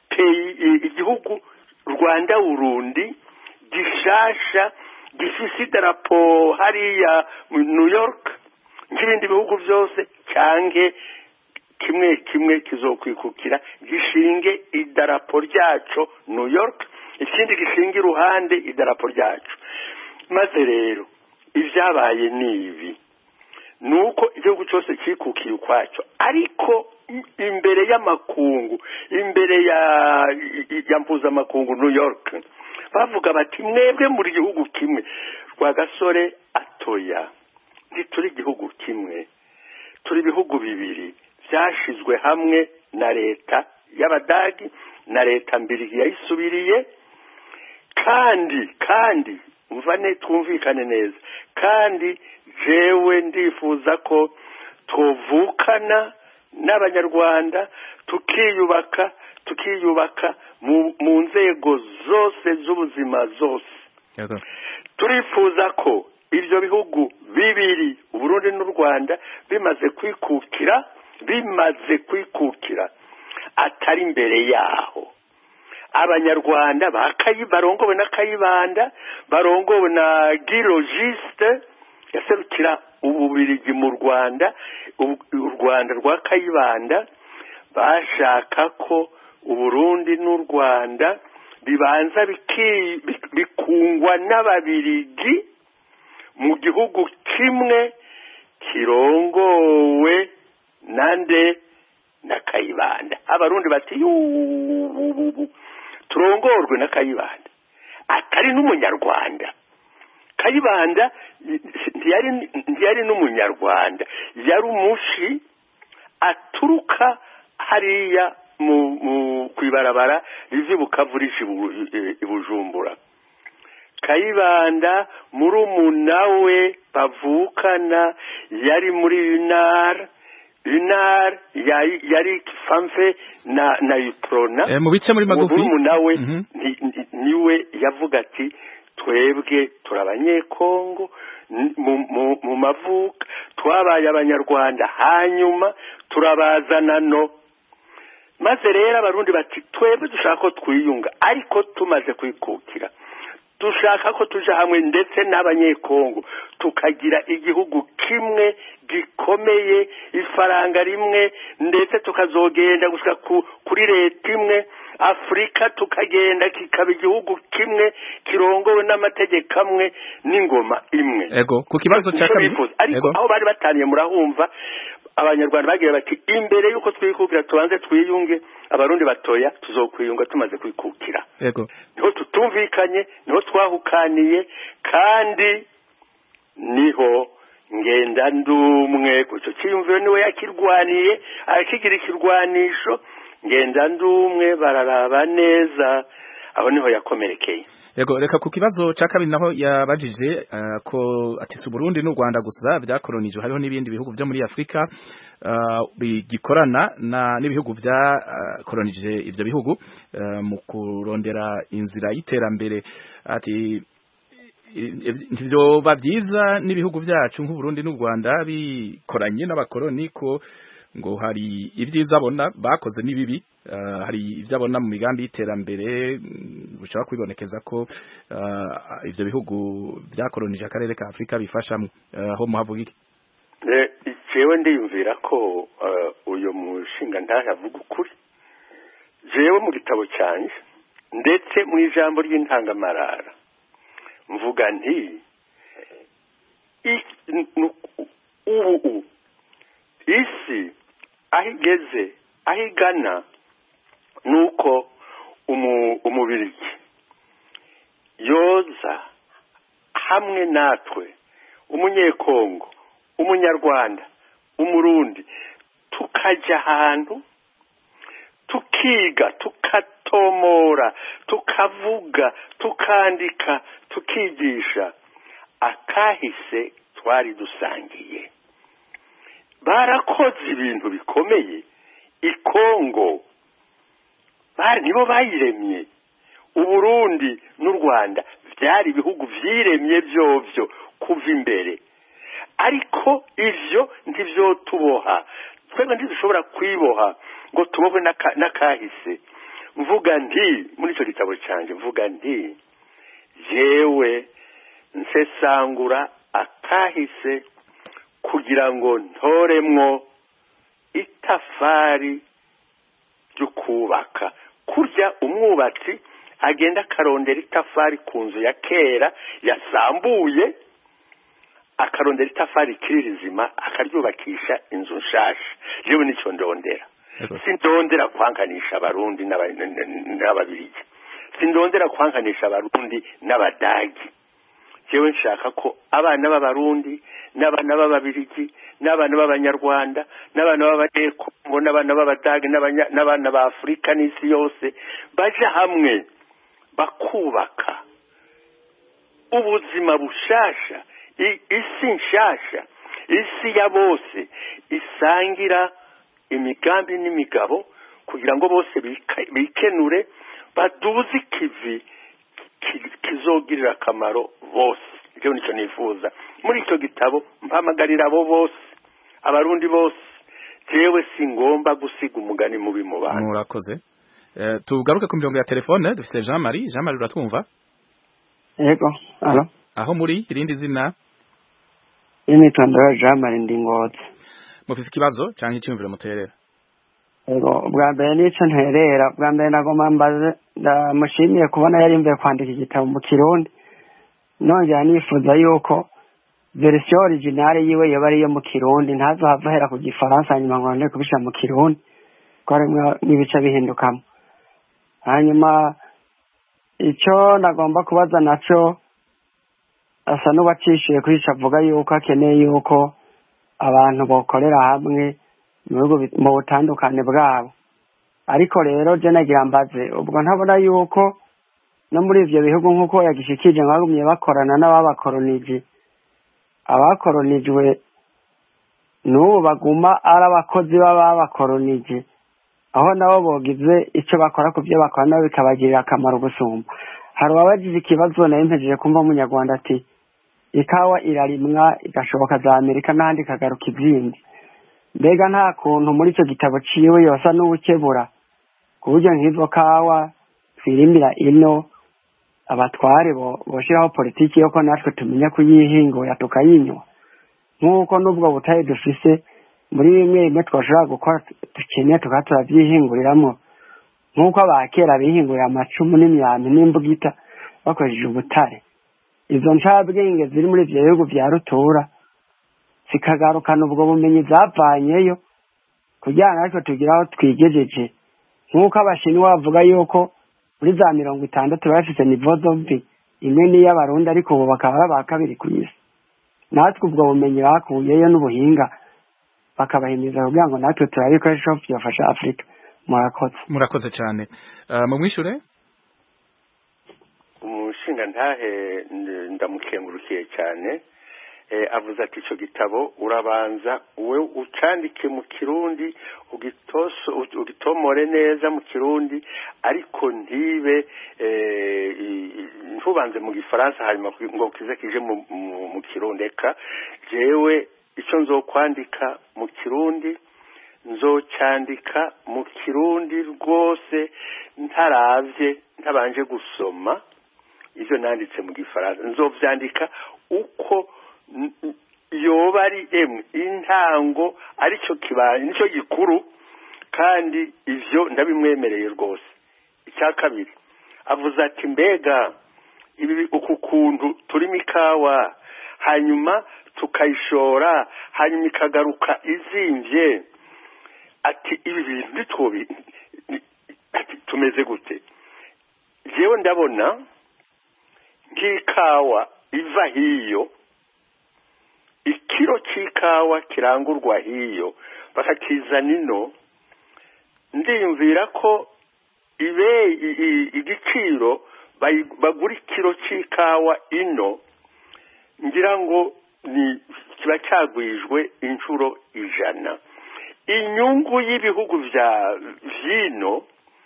igihugu Rwanda Burundi gishasha gifise idarapo hariya New York nk'ibindi bihugu byose, cyange kimwe kimwe kizokwikukira gishinge idarapo ryaco New York, ikindi gishinge iruhande idarapo ryacu. Maze rero ibyabaye nibi nuko igihugu cyose kikukiye ukwaco, ariko imbere y'amakungu, imbere ya ya mpuzamakungu New York bavuga bati mwebwe muri gihugu kimwe. Rwagasore atoya, ntituri igihugu kimwe, turi ibihugu bibiri byashizwe hamwe na leta y'Abadagi na leta mbiri yayisubiriye, kandi kandi mvane twumvikane neza, kandi jewe ndifuza ko tuvukana n'abanyarwanda tukiyubaka tukiyubaka mu, mu nzego zose z'ubuzima zose. Yego. Turifuza ko ibyo bihugu bibiri Uburundi n'u Rwanda bimaze kwikukira bimaze kwikukira atari imbere yaho abanyarwanda bakayi barongowe na Kayibanda, barongowe na Gilogiste yaserukira ububirigi mu Rwanda, u Rwanda rwa Kayibanda bashaka ko Uburundi n'u Rwanda bibanza bikungwa n'ababirigi mu gihugu kimwe kirongowe nande na Kayibanda. Abarundi bati turongorwe na Kayibanda, atari n'umunyarwanda. Kayibanda ntiyari ntiyari n'umunyarwanda, yari umushi aturuka hariya mu, mu kwibarabara rivi Bukavurisha ibujumbura. Kayibanda murumunawe bavukana yari muri Unar Unar yari yari Famfe na na Uprona e, mu bice muri magufi murumunawe mm -hmm. niwe yavuga ati twebwe turabanyekongo mu, mu, mu mavuka twabaye abanyarwanda hanyuma turabazana no. Maze rero abarundi bati twebwe dushaka ko twiyunga, ariko tumaze kwikukira dushaka ko tuja hamwe ndetse n'abanyekongo tukagira igihugu kimwe gikomeye, ifaranga rimwe, ndetse tukazogenda gushika ku, kuri leta imwe. Afrika tukagenda kikaba igihugu kimwe kirongowe n'amategeko amwe n'ingoma imwe. Ego ku kibazo cya kabiri, ariko aho bari bataniye murahumva abanyarwanda bagiye bati imbere yuko twikukira tubanze twiyunge. Abarundi batoya tuzokwiyunga tumaze kwikukira. Ego niho tutumvikanye, niho twahukaniye, kandi niho ngenda ndumwe kuco cyiyumviro niwe yakirwaniye akigira ikirwanisho. Ngenda ndumwe bararaba neza, aho niho yakomerekeye. Yego reka ku kibazo cya kabiri naho yabajije uh, ko ati su Burundi n'u Rwanda gusa byakolonije, hariho n'ibindi bihugu byo muri Afrika uh, bigikorana na n'ibihugu bya uh, kolonije ivyo bihugu uh, mu kurondera inzira y'iterambere. Ati ivyo bavyiza n'ibihugu byacu nk'u Burundi n'u Rwanda bikoranye n'abakoloni ko ngo hari ivyiza abona bakoze n'ibibi, uh, hari ivyo abona mu migambi y'iterambere bushaka kwibonekeza ko uh, ivyo bihugu byakolonije akarere ka Afrika bifashamo. Aho uh, muhavuga iki? Eh jewe ndiyumvira ko uh, uyo mushinga ndahavuga ukuri. Jewe mu gitabo cyanje ndetse mu ijambo ry'intangamarara mvuga nti ubu isi ahigeze ahigana nuko umu, umubirigi yoza hamwe natwe, umunyekongo, umunyarwanda, umurundi, tukaja ahantu tukiga tukatomora tukavuga tukandika tukigisha akahise twari dusangiye. Barakoze ibintu bikomeye ikongo, bari nibo bayiremye. Uburundi n'u Rwanda byari ibihugu vyiremye byovyo kuva imbere, ariko ivyo ndivyo tuboha. Twebwe ntidushobora kwiboha ngo tubohwe n'akahise. Mvuga nti muri ico gitabo canje, mvuga nti jewe nsesangura akahise kugira ngo ntoremwo itafari ryo kubaka. Kurya umwubatsi agenda akarondera itafari ku nzu ya kera yasambuye, akarondera itafari kiririzima akaryubakisha inzu nshasha. Jewe nico ndondera. Sindondera kwankanisha abarundi n'ababirigi, sindondera kwankanisha abarundi n'abadagi. Jewe nshaka ko abana b'abarundi n'abana b'ababirigi n'abana b'abanyarwanda n'abana b'abakongo n'abana b'abadagi n'abana ba Afrika n'isi yose baje hamwe bakubaka ubuzima bushasha, isi nshasha, isi ya bose isangira imigambi n'imigabo kugira ngo bose bikenure baduze ikivi kizogirira akamaro bose. Jewe nico nifuza muri icyo gitabo, mpamagarira abo bose, abarundi bose. Jewe singomba gusiga umugani mubi mu bantu. Murakoze. Eh, tugaruke ku mirongo ya telefone dufite Jean Marie. Jean Marie, uratwumva? Yego. Alo. Aho muri irindi zina? Ini tandara Jean Marie Ndingotse. Mufise ikibazo canke icyumviro muterera? Yego, bwa mbere nico nterera, bwa mbere nagoma mbaze ndamushimiye kubona yari mvuye kwandika igitabo mu Kirundi. Nongera nifuza yuko version originale yiwe yoba ari yo mu Kirundi, ntazohava hera ku Gifaransa nyuma ngo ne kubisha mu Kirundi, ko harimwo n'ibice bihindukamo. Hanyuma icyo nagomba kubaza naco asa n'ubacishiye kwica avuga yuko akeneye yuko abantu bokorera hamwe mu butandukane bwabo. Ariko rero je nagira mbaze, ubwo ntabona yuko no muri ivyo bihugu nk'uko yagishikije bagumye bakorana n'ababakoronije, abakoronijwe n'ubu baguma ari abakozi b'ababakoronije, aho nabo bogize icyo bakora ku byo bakora nabo bikabagirira akamaro gusumba. Hari abagize ikibazo nayo mpejeje kumva umunyarwanda ati ikawa irarimwa igashoboka za Amerika n'ahandi ikagaruka izindi. Mbega nta kuntu muri icyo gitabo ciwe yosa n'ubukebura ku buryo nk'izo kawa twirimira ino abatware boshiraho politiki yo ko natwe tumenya kuyihingura tukayinywa, nk'uko n'ubwo butaye dufise muri bimwe bimwe twashobora gukora dukeneye tukaba turabyihinguriramwo, nk'uko abakera bihingurira amacumu n'imyambi n'imbugita bakoresheje ubutare. Izo ncabwenge ziri muri ivyo bihugu vya rutura zikagarukana ubwo bumenyi zavanyeyo kugira natwe tugira aho twigejeje, nk'uko abashinwa bavuga yuko muri za mirongo itandatu bafise nivo zombi imwe n'iy'abarundi, ariko ubu bakaba ari aba kabiri ku isi. Natwe ubwo bumenyi bakuyeyo n'ubuhinga bakabahimiza kugira ngo natwe turabikoresha byafasha Afrika. Murakoze. Murakoze cyane. Uh, mu mwishure umushinga ntahe ndamukengurukiye cyane. Eh, avuze ati ico gitabo urabanza we ucandike mu Kirundi ugitoso ugitomore neza mu Kirundi, ariko ntibe eh, ntubanze mu Gifaransa hanyuma ngo kize kije mu, mu, mu Kirundi. Eka jewe ico nzokwandika mu Kirundi nzocyandika mu Kirundi rwose ntaravye ntabanje gusoma ivyo nanditse mu Gifaransa. Nzovyandika uko yoba ari emwe intango aricyo kibanye nicyo gikuru, kandi ivyo ndabimwemereye rwose. Icya kabiri avuze ati mbega ibi uku kuntu turimo ikawa hanyuma tukayishora hanyuma ikagaruka izimvye, ati ibi bintu nitwobi ati tumeze gute? Jewe ndabona nk'ikawa iva hiyo, ikiro cy'ikawa kirangurwa hiyo bakakiza nino ndiyumvira ko ibe igiciro bagura ikiro cy'ikawa ino ngira ngo ni kiba cyagwijwe inshuro ijana. Inyungu y'ibihugu vya vino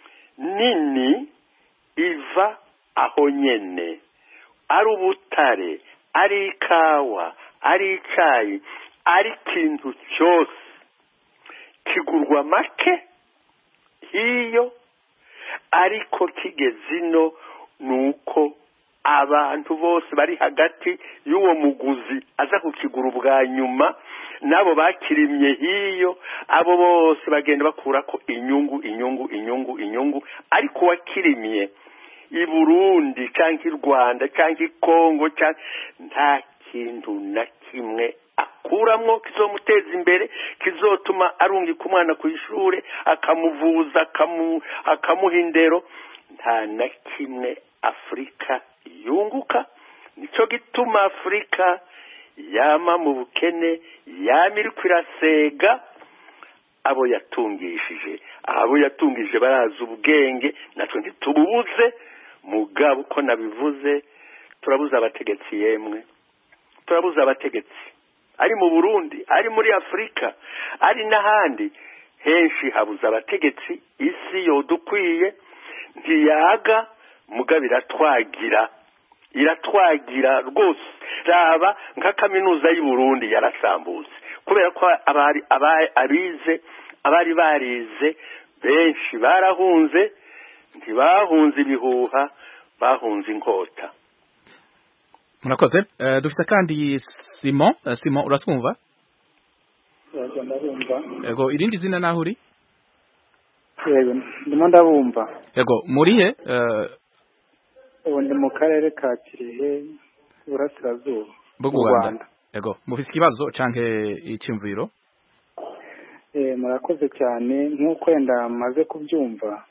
nini iva aho nyene, ari ubutare, ari ikawa, ari icayi, ari ikintu cyose kigurwa make hiyo, ariko kigeze ino nuko abantu bose bari hagati y'uwo muguzi aza kukigura ubwa nyuma nabo bakirimye hiyo, abo bose bagenda bakurako inyungu inyungu inyungu inyungu, ariko wakirimye i Burundi canke i Rwanda canke i Kongo canke nta kintu na kimwe akuramwo kizomuteza imbere, kizotuma arungika umwana ku ishure akamuvuza akamu akamuha indero. Nta na kimwe Afrika yunguka. Nico gituma Afrika yama mu bukene, yama iri kwirasega abo yatungishije. Abo yatungije barazi ubwenge, natwe ntitububuze. Mugabo uko nabivuze, turabuza abategetsi yemwe, turabuza abategetsi ari mu Burundi, ari muri Afrika, ari n'ahandi henshi habuza abategetsi. Isi yodukwiye ntiyaga, mugabo iratwagira, iratwagira rwose. Raba nka kaminuza y'u Burundi yarasambutse kubera ko abari abize abari barize benshi barahunze, ntibahunze ibihuha, bahunze inkota. Murakoze. Uh, dufise kandi Simon. Uh, Simon uratwumva? Yego ndabumva. Yego, irindi zina naho uri? Yego ndimo ndabumva. Yego, murihe? Uh, ubu ndi mu karere ka Kirehe Burasirazuba mu Rwanda. Yego, mufise ikibazo canke icimviro? Eh, murakoze cyane. Nkuko wenda maze kubyumva,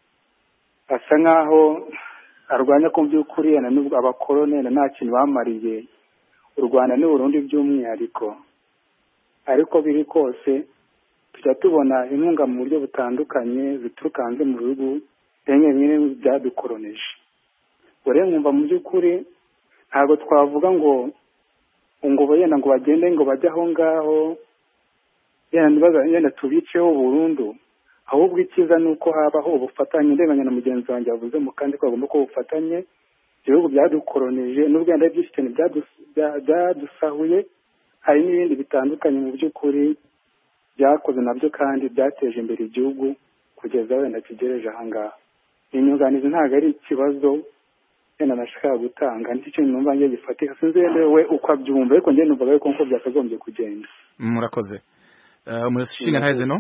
asa nkaho arwanya ko by'ukuri yana nubwo abakorone nta kintu bamariye u Rwanda n'u Burundi by'umwihariko, ariko biri kose tujya tubona inkunga mu buryo butandukanye zituruka hanze mu bihugu bimwe bimwe byadukoroneje. Ure nkumva mu by'ukuri ntabwo twavuga ngo ngo yenda ngo bagende ngo bajye aho ngaho yenda yenda tubiceho burundu, ahubwo ikiza nuko habaho ubufatanye. Ndebanya na mugenzi wanjye yavuze mu kandi ko bagomba ko ubufatanye ibihugu byadukoroneje n'u Rwanda by'ishyitene byadusahuye, hari n'ibindi bitandukanye mu by'ukuri byakoze nabyo kandi byateje imbere igihugu kugeza wenda kigereje aha ngaha. Inyunganizi ntabwo ari ikibazo yenda nashaka gutanga, nicyo kintu numva ngiye gifatika. Sinzi we uko abyumva, ariko njye numva ko nko byakagombye kugenda. Murakoze. Uh, Umushinga ntaheze no?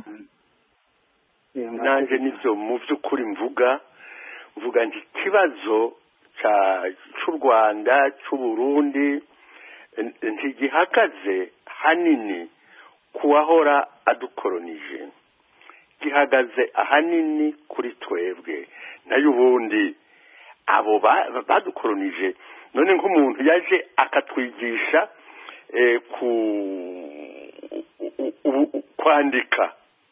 Nanje nivyo mu by'ukuri mvuga mvuga nti kibazo ca cy'u Rwanda cy'u Burundi ntigihagaze hanini kuwahora adukoronije, gihagaze ahanini kuri twebwe nayo ubundi abo badukoronije. None nk'umuntu yaje akatwigisha eh, ku kwandika,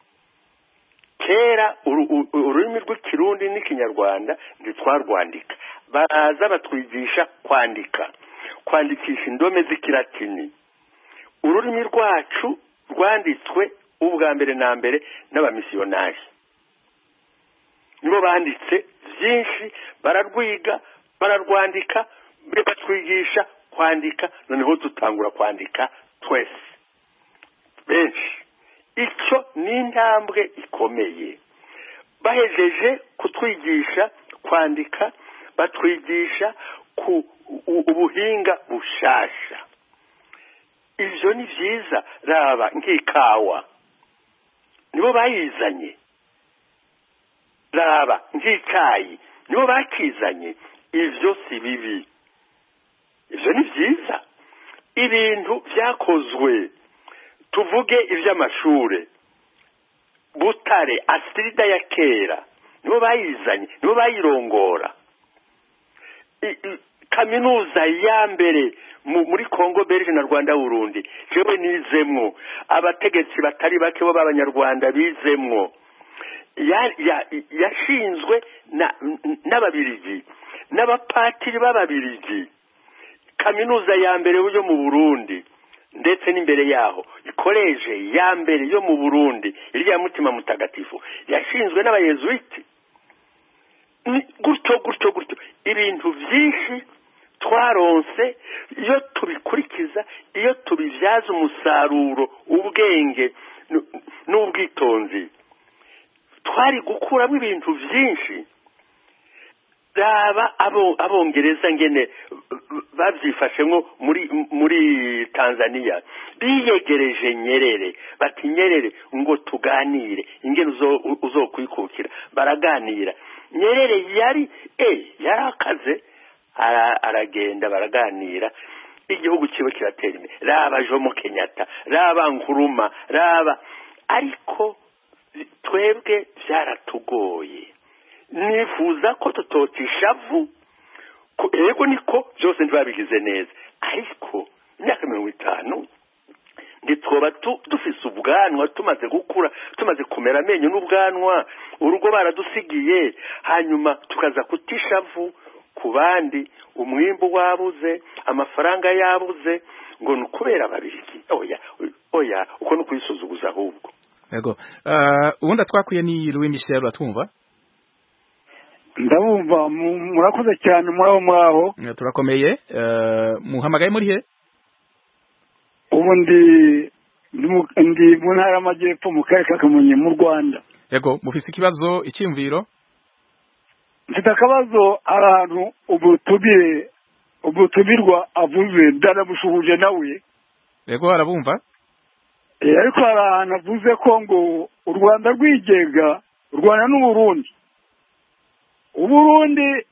kera ururimi rw'ikirundi n'ikinyarwanda ntitwarwandika, baraza batwigisha kwandika, kwandikisha indome z'ikilatini. Ururimi rwacu rwanditswe ubwa mbere na mbere n'abamisiyonari, nibo banditse byinshi, bararwiga bararwandika, batwigisha kwandika. Noneho dutangura kwandika twese benshi. Icyo ni intambwe ikomeye. Bahejeje kutwigisha kwandika, batwigisha ku ubuhinga bushasha. Ivyo ni vyiza. Raba nk'ikawa nibo bayizanye, raba nk'icyayi nibo bakizanye. Ivyo si bibi, ivyo ni vyiza. Ibintu vyakozwe, tuvuge ivy'amashure, Butare, Astrida ya kera nibo bayizanye, nibo bayirongora. Kaminuza ya mbere muri Kongo, Belge na Rwanda, Burundi jewe nizemwo, abategetsi batari bake bo b'abanyarwanda bizemwo. yashinzwe n'ababirigi n'abapatiri b'ababirigi. Kaminuza ya mbere yo mu Burundi ndetse n'imbere yaho ikoleje ya mbere yo mu Burundi iriya Mutima Mutagatifu yashinzwe n'abayezuiti. Gutyo gutyo gutyo ibintu byinshi twaronse iyo tubikurikiza, iyo tubivyaza umusaruro, ubwenge n'ubwitonzi, twari gukuramo ibintu byinshi. Raba abo abongereza ngene bavyifashemwo muri muri Tanzania, biyegereje Nyerere, bati Nyerere ngo tuganire ingene uzo uzokwikukira. Baraganira, Nyerere yari eh yarakaze, aragenda baraganira, igihugu kibe kiratera imbere. Raba Jomo Kenyatta, raba Nkuruma, raba, ariko twebwe byaratugoye. Nifuza ko tutotishavu, ego niko byose ntibabigize neza, ariko imyaka mirongo itanu nditwoba dufise ubwanwa, tumaze gukura, tumaze kumera amenyo n'ubwanwa, urugo baradusigiye, hanyuma tukaza kutishavu ku bandi, umwimbu wabuze, amafaranga yabuze, ngo nukubera ababirigi. Oya oya, uko nukuyisuzuguza ahubwo. Yego, uh, ubundi twakwiye ni Louis Michel, uratumva? Ndabumva, murakoze cyane, muraho muraho. Turakomeye. Uh, muhamagaye muri he? Ubu ndi ndi mu ntara y'Amajyepfo mu karere ka Kamonyi mu Rwanda. Yego, mufise ikibazo, icyumviro? Mfite akabazo ahantu ubutubire ubutubirwa avuze, ndanamushuhuje nawe. Yego, arabumva? Eh, ariko hari ahantu avuze ko ngo u Rwanda rwigenga, u Rwanda n'u Burundi. U Burundi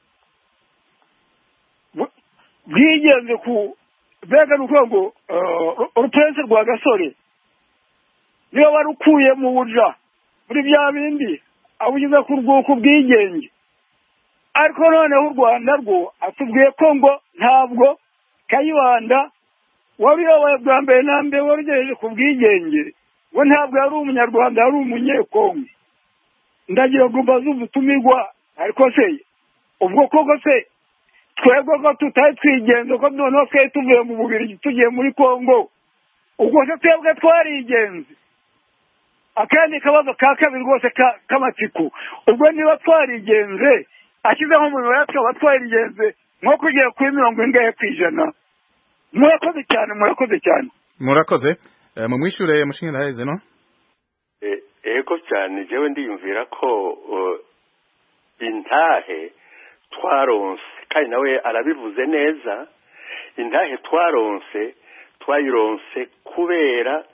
bwigenze ku bega nuko ngo urupense rwa Gasore niyo barukuye mu buja muri bya bindi abugize ku rwuko bwigenge. Ariko noneho u Rwanda rwo atubwiye ko ngo ntabwo Kayibanda wabiyoboye bwa mbere na mbere warugejeje ku bwigenge, we ntabwo yari umunyarwanda, yari umunyekongo. Ndagira ngo mbaze ubutumirwa, ariko se ubwo koko se twebwe ko tutari twigenze, ko noneho twari tuvuye mu Bubiligi tugiye muri Kongo, ubwo se twebwe twarigenze? Akandi kabazo ka kabiri rwose k'amatsiko, ubwo niba twarigenze ashyizeho umuriro yatwe abatwarigenze nko kugera kuri mirongo ingahe ku ijana. Murakoze cyane, murakoze cyane. Murakoze. Uh, mu mwishure mushinga haheze no? E, ego cyane, jewe ndiyumvira ko uh, intahe twaronse, kandi nawe arabivuze neza, intahe twaronse twayironse kubera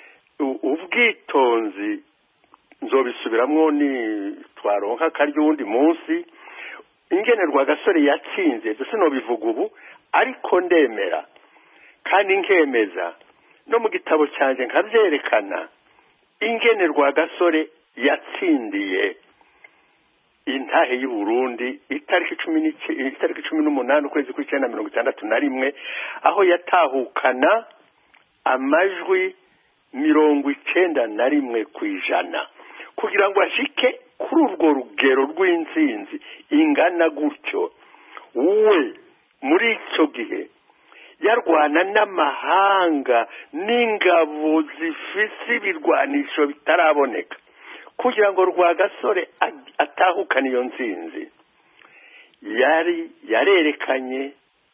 ubwitonzi. Nzobisubiramwo ni twaronka karyo wundi munsi ingene Rwagasore yatsinze, byose no bivuga ubu, ariko ndemera kandi nkemeza no mu gitabo cyanje nkabyerekana ingene Rwagasore yatsindiye intahe y'u Burundi itariki cumi n'umunani ukwezi kw'icenda mirongo itandatu na rimwe, aho yatahukana amajwi mirongo icenda na rimwe ku ijana kugira ngo ashike kuri urwo rugero rw'intsinzi ingana gutyo. We muri icyo gihe yarwana n'amahanga n'ingabo zifise ibirwanisho bitaraboneka kugira ngo Rwagasore atahukane iyo ntsinzi. Yari yarerekanye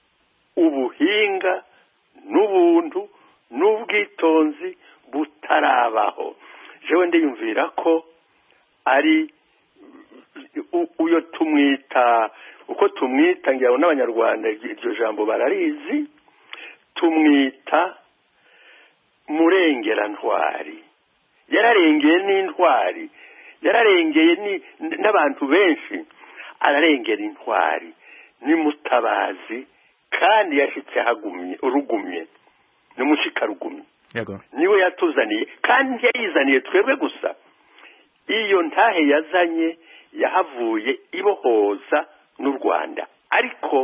ubuhinga n'ubuntu n'ubwitonzi butarabaho. Jewe ndiyumvira ko ari uyo tumwita, uko tumwita ngira n'abanyarwanda iryo jambo bararizi, tumwita murengera ntwari. Yararengeye n'intwari, yararengeye n'abantu benshi, ararengera intwari ni mutabazi, kandi yashitse hagumye urugumye n'umushika rugumye. Yego, niwe yatuzaniye, kandi yayizaniye twebwe gusa. Iyo ntahe yazanye yahavuye ibohoza n'u Rwanda, ariko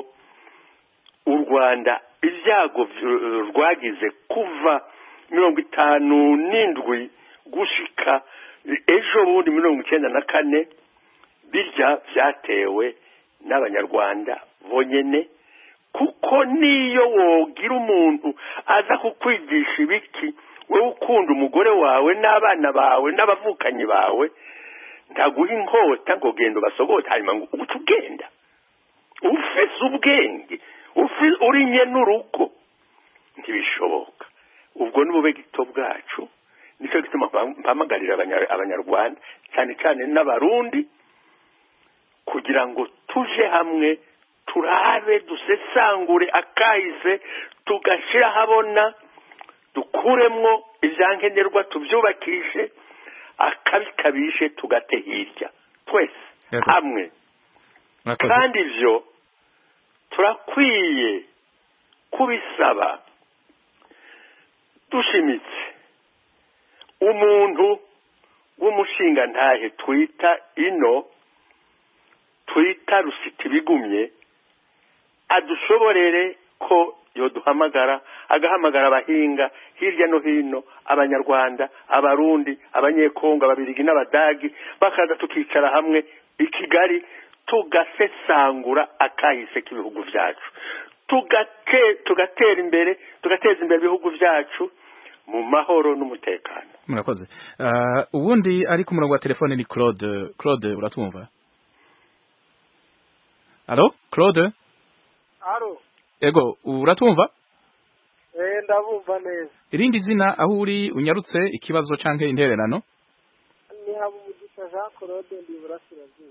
u Rwanda ibyago rwagize kuva mirongo itanu n'indwi gushika ejo bundi mirongo icyenda na kane birya byatewe n'abanyarwanda bonyene kuko niyo wogira umuntu aza kukwigisha ibiki wowe ukunda umugore wawe n'abana bawe n'abavukanyi bawe ndaguha inkota ngo genda ubasogote hanyuma ngo ubuce ugenda ufise ubwenge uri nye n'urugo ntibishoboka ubwo n'ubube gito bwacu nicyo gituma mpamagarira abanyarwanda cyane cyane n'abarundi kugira ngo tuje hamwe turabe dusesangure akahise tugashyira habona dukuremwo ibyankenerwa tubyubakishe akabikabishe tugate hirya twese hamwe kandi ibyo turakwiye kubisaba dushimitse umuntu w'umushinga ntahe twita ino twita rusiti bigumye adushoborere ko yoduhamagara agahamagara abahinga hirya no hino abanyarwanda abarundi abanyekongo ababirigi n'abadagi bakaza tukicara hamwe i Kigali tugasesangura akahise k'ibihugu byacu tugate tugatera imbere tugateza imbere ibihugu byacu mu mahoro n'umutekano. Murakoze. Uh, ubundi ari ku murongo wa telefone ni Claude. Claude uratumva? Allo Claude? Allo. Ego uratumva? Eh ndabumva neza. Irindi zina aho uri unyarutse ikibazo canke intererano? Ni Habumugisha Jean Claude ndi burasirazuba.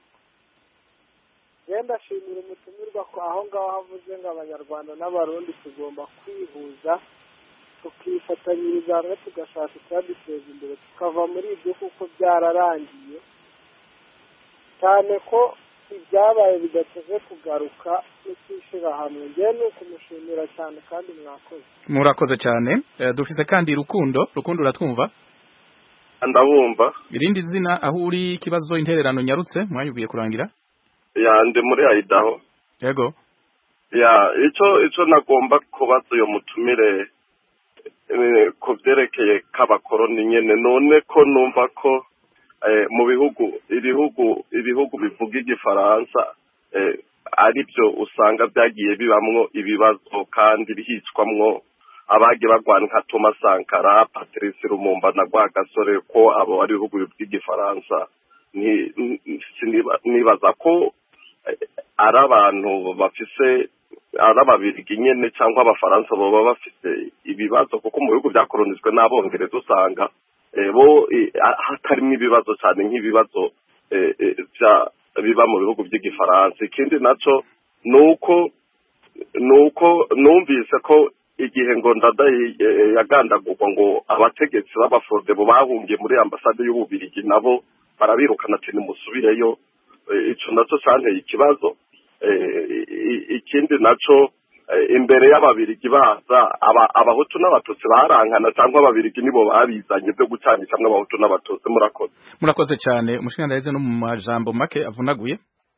Genda shimira umutumirwa ko aho ngaho havuze ngo abanyarwanda n'abarundi tugomba kwihuza tukifatanyiriza hamwe tugashaka icyaduteza imbere tukava muri ibyo kuko byararangiye cyane ko ibyabaye bidateze kugaruka n'ikishira hamwe ngiye ni ukumushimira cyane kandi mwakoze. Murakoze cyane. E, dufise kandi Rukundo. Rukundo uratwumva? Ndabumva. Irindi zina aho uri kibazo intererano nyarutse mwanyugiye kurangira? Ya ndi muri Aidaho. Yego. Ya ico ico nagomba kubaza uyo mutumire ko byerekeye k'abakoroni nyene none ko numva ko mu bihugu ibihugu ibihugu bivuga igifaransa ari byo usanga byagiye bibamwo ibibazo kandi bihicwamwo abagi bagwana nka Thomas Sankara, Patrice Lumumba na Rwagasore ko abo ari ibihugu bivuga igifaransa ni nibaza ko ari abantu bafise arababirigi nyene cyangwa abafaransa baba bafite ibibazo kuko mu bihugu byakolonizwe n'abongereza usanga bo hatarimo ibibazo cyane nk'ibibazo biba mu bihugu by'igifaransa. Ikindi naco nuko nuko numvise ko igihe ngo Ndadaye yagandagurwa ngo abategetsi b'abafrode bo bahungiye muri ambasade y'Ububirigi nabo barabirukana ati nimusubireyo. Ico naco cyanteye ikibazo. Ikindi naco imbere y'ababirigi baza abahutu n'abatutsi barankana cyangwa ababirigi nibo babizanye byo gucanisha n'abahutu n'abatutsi. Murakoze. Murakoze cyane umushinga no mu majambo make avunaguye.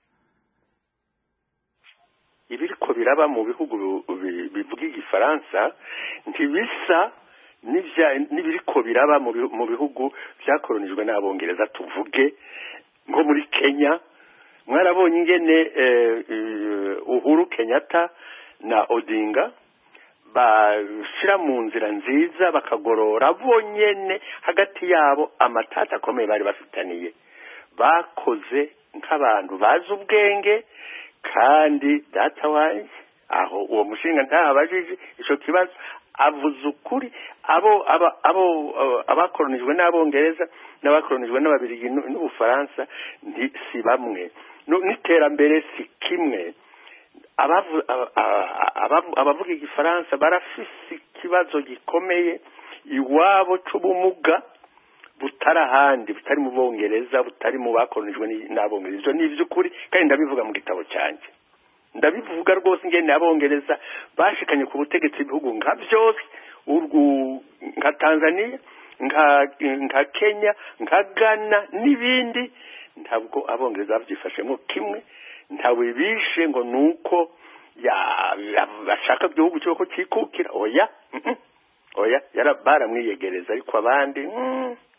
Ibiriko biraba mu bihugu bivuga igifaransa ntibisa n'ibiriko biraba mu bihugu byakolonijwe n'abongereza tuvuge nko muri Kenya. Mwarabonye ingene Uhuru Kenyatta na Odinga bashira mu nzira nziza bakagorora bonyene hagati yabo amatata akomeye bari bafitaniye bakoze nk'abantu bazi ubwenge kandi data wanje aho uwo mushinga ntahabajije ico kibazo avuze ukuri abo aba abo abakolonijwe n'abongereza n'abakolonijwe n'ababirigi n'ubufaransa si bamwe n'iterambere si kimwe. Abavuga igifaransa barafise ikibazo gikomeye iwabo c'ubumuga butari ahandi butari mu bongereza butari mu bakolonijwe n'abongereza. Ivyo ni ivy'ukuri kandi ndabivuga mu gitabo cyanjye ndabivuga rwose ngene abongereza bashikanye ku butegetsi ibihugu nka byose urwo nka Tanzania nka nka Kenya nka Ghana n'ibindi ntabwo abongereza bavyifashemo kimwe ntawe bishe ngo nuko ya bashaka igihugu cyo ko cikukira oya oya yara baramwiyegereza ariko abandi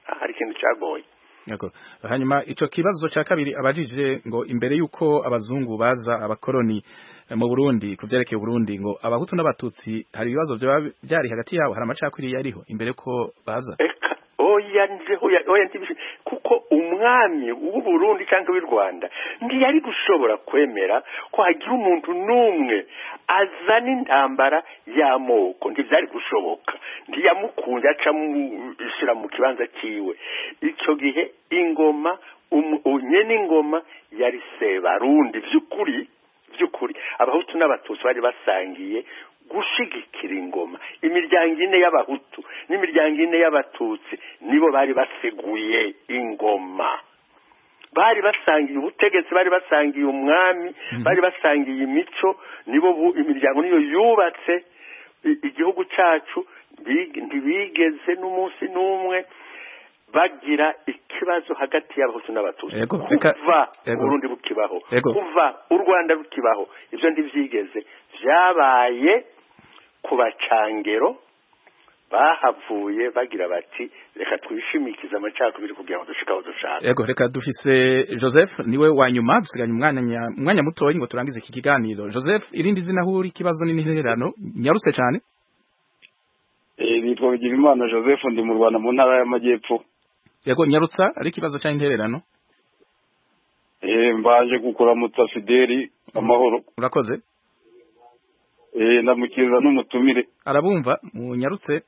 hari ikintu cyagoye yego hanyuma ico kibazo ca kabiri abajije ngo imbere yuko abazungu baza abakoroni mu Burundi kuvyerekeye Burundi ngo abahutu n'abatutsi hari ibibazo byari hagati yabo hari amacakuri yariho imbere ko baza eka oya nje oya oya ntibishi kuko umwami w'u Burundi cyangwa w'u Rwanda ntiyari gushobora kwemera ko hagira umuntu numwe azana intambara y'amoko ntivyari gushoboka ntiyamukunda aca mushira mu kibanza ciwe icyo gihe ingoma unye n'ingoma yari Sebarundi vy'ukuri byukuri abahutu n'abatutsi bari basangiye gushigikira ingoma imiryango ine y'abahutu n'imiryango ine y'abatutsi nibo bari baseguye ingoma bari basangiye ubutegetsi bari basangiye umwami bari basangiye imico nibo imiryango niyo yubatse igihugu cyacu ntibigeze n'umunsi n'umwe bagira ikibazo hagati y'abahutu n'abatutsi kuva Burundi bukibaho kuva u Rwanda rukibaho ivyo ndivyigeze vyabaye ku bacangero bahavuye bagira bati reka twishimikize amacakubiri kugira ngo dushikaho dushaka yego reka dufise Joseph niwe wa nyuma dusiganye umwanya umwanya mutoyi ngo turangize iki kiganiro Joseph irindi zina huri kibazo n'intererano nyaruse cyane eh nitwa Bigirimana Joseph ndi mu Rwanda mu ntara y'Amajyepfo yego nyarutsa ari kibazo cya intererano eh mbaje gukora mutsa Fideli amahoro urakoze eh ndamukiza n'umutumire arabumva mu nyarutse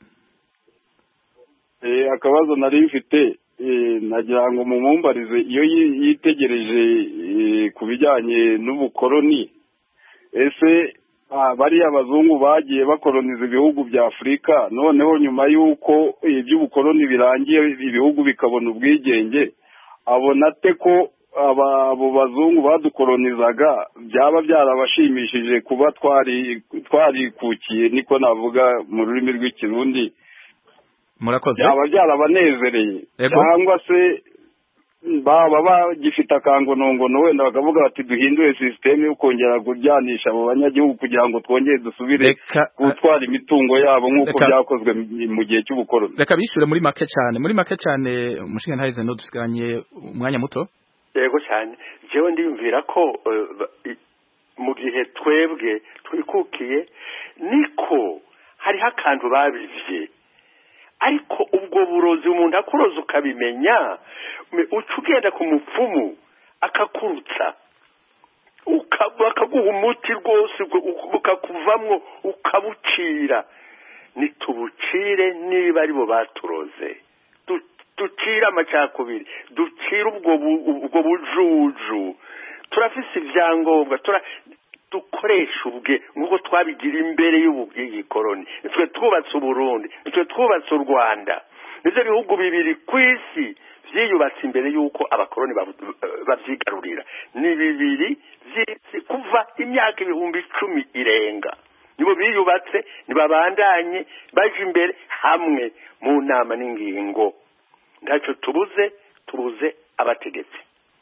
eh akabazo nari mfite eh nagira ngo mumumbarize iyo yitegereje kubijyanye n'ubukoroni ese bari abazungu bagiye bakoroniza ibihugu bya Afrika noneho nyuma yuko iby'ubukoroni birangiye ibihugu bikabona ubwigenge abona te ko abo bazungu badukoronizaga byaba byarabashimishije kuba twari twarikukiye niko navuga mu rurimi rw'ikirundi murakoze byaba byarabanezereye cyangwa se baba bagifite akangonongono wenda bakavuga bati duhindure systeme yo kongera kuryanisha abo banyagihugu kugira ngo twongere dusubire gutwara imitungo yabo nk'uko byakozwe mu gihe cy'ubukoroni reka bishure muri make cyane muri make cyane umushinga ntarize no dusiganye umwanya muto yego cyane jewe ndiyumvira ko mu gihe twebwe twikukiye niko hari hakantu babivye ariko ubwo burozi umuntu akuroza ukabimenya uca ugenda ku mupfumu akakurutsa akaguha umuti rwose ukakuvamwo ukabucira nitubucire niba aribo baturoze ducire amacakubiri ducire ubwo bujuju turafise ivyangombwa dukoresha ubwe nk'uko twabigira imbere y'ubugikoroni nitwe twubatse uburundi nitwe twubatse u Rwanda nivyo bihugu bibiri kw'isi vyiyubatse imbere y'uko abakoroni bavyigarurira ni bibiri kuva imyaka ibihumbi icumi irenga nibo biyubatse nibabandanye baje imbere hamwe mu nama n'ingingo ntacyo tubuze tubuze abategetsi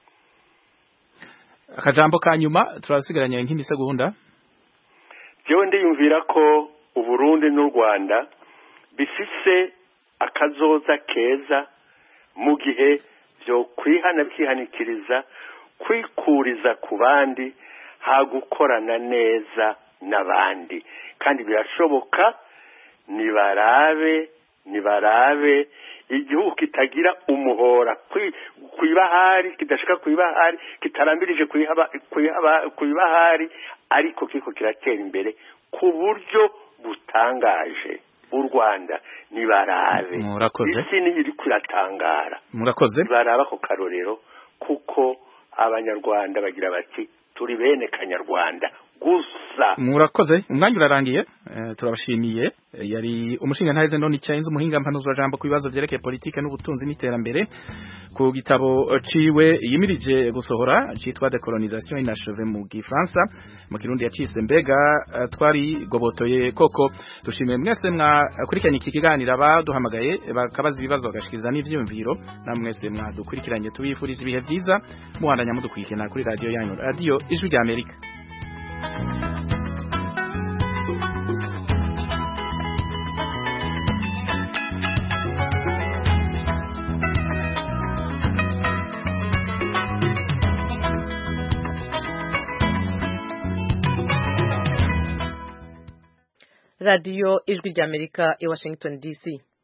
akajambo ka nyuma turasigaranye nk'imisegonda jewe ndiyumvira ko uburundi n'u Rwanda bifise akazoza keza mu gihe byo kwihana bikihanikiriza kwikuriza ku bandi ha gukorana neza n'abandi kandi birashoboka nibarabe nibarabe igihugu kitagira umuhora kwibahari kidashika kwibahari kitarambirije kwibahari ariko kiko kiratera imbere ku buryo butangaje u Rwanda nibarabe murakoze isi ni iri kuratangara murakoze baraba ko karorero kuko abanyarwanda bagira bati turi bene kanyarwanda gusa murakoze umwanya urarangiye uh, turabashimiye yari umushinga ntarize none icyayenze umuhinga mpanuzwa jambo kubibazo byerekeye politike n'ubutunzi n'iterambere ku gitabo ciwe yimirije gusohora citwa Decolonisation inachevée mu Gifaransa mu Kirundi yacise mbega uh, twari gobotoye koko dushimiye mwese mwakurikiranye iki kiganiro abaduhamagaye bakabaza ibibazo bagashikiriza n'ivyumviro namwe mwese mwadukurikiranye tubifurije ibihe byiza muhandanya mudukurikirana kuri radio yanyu radio Ijwi rya Amerika. radiyo ijwi ry'Amerika i Washington D C.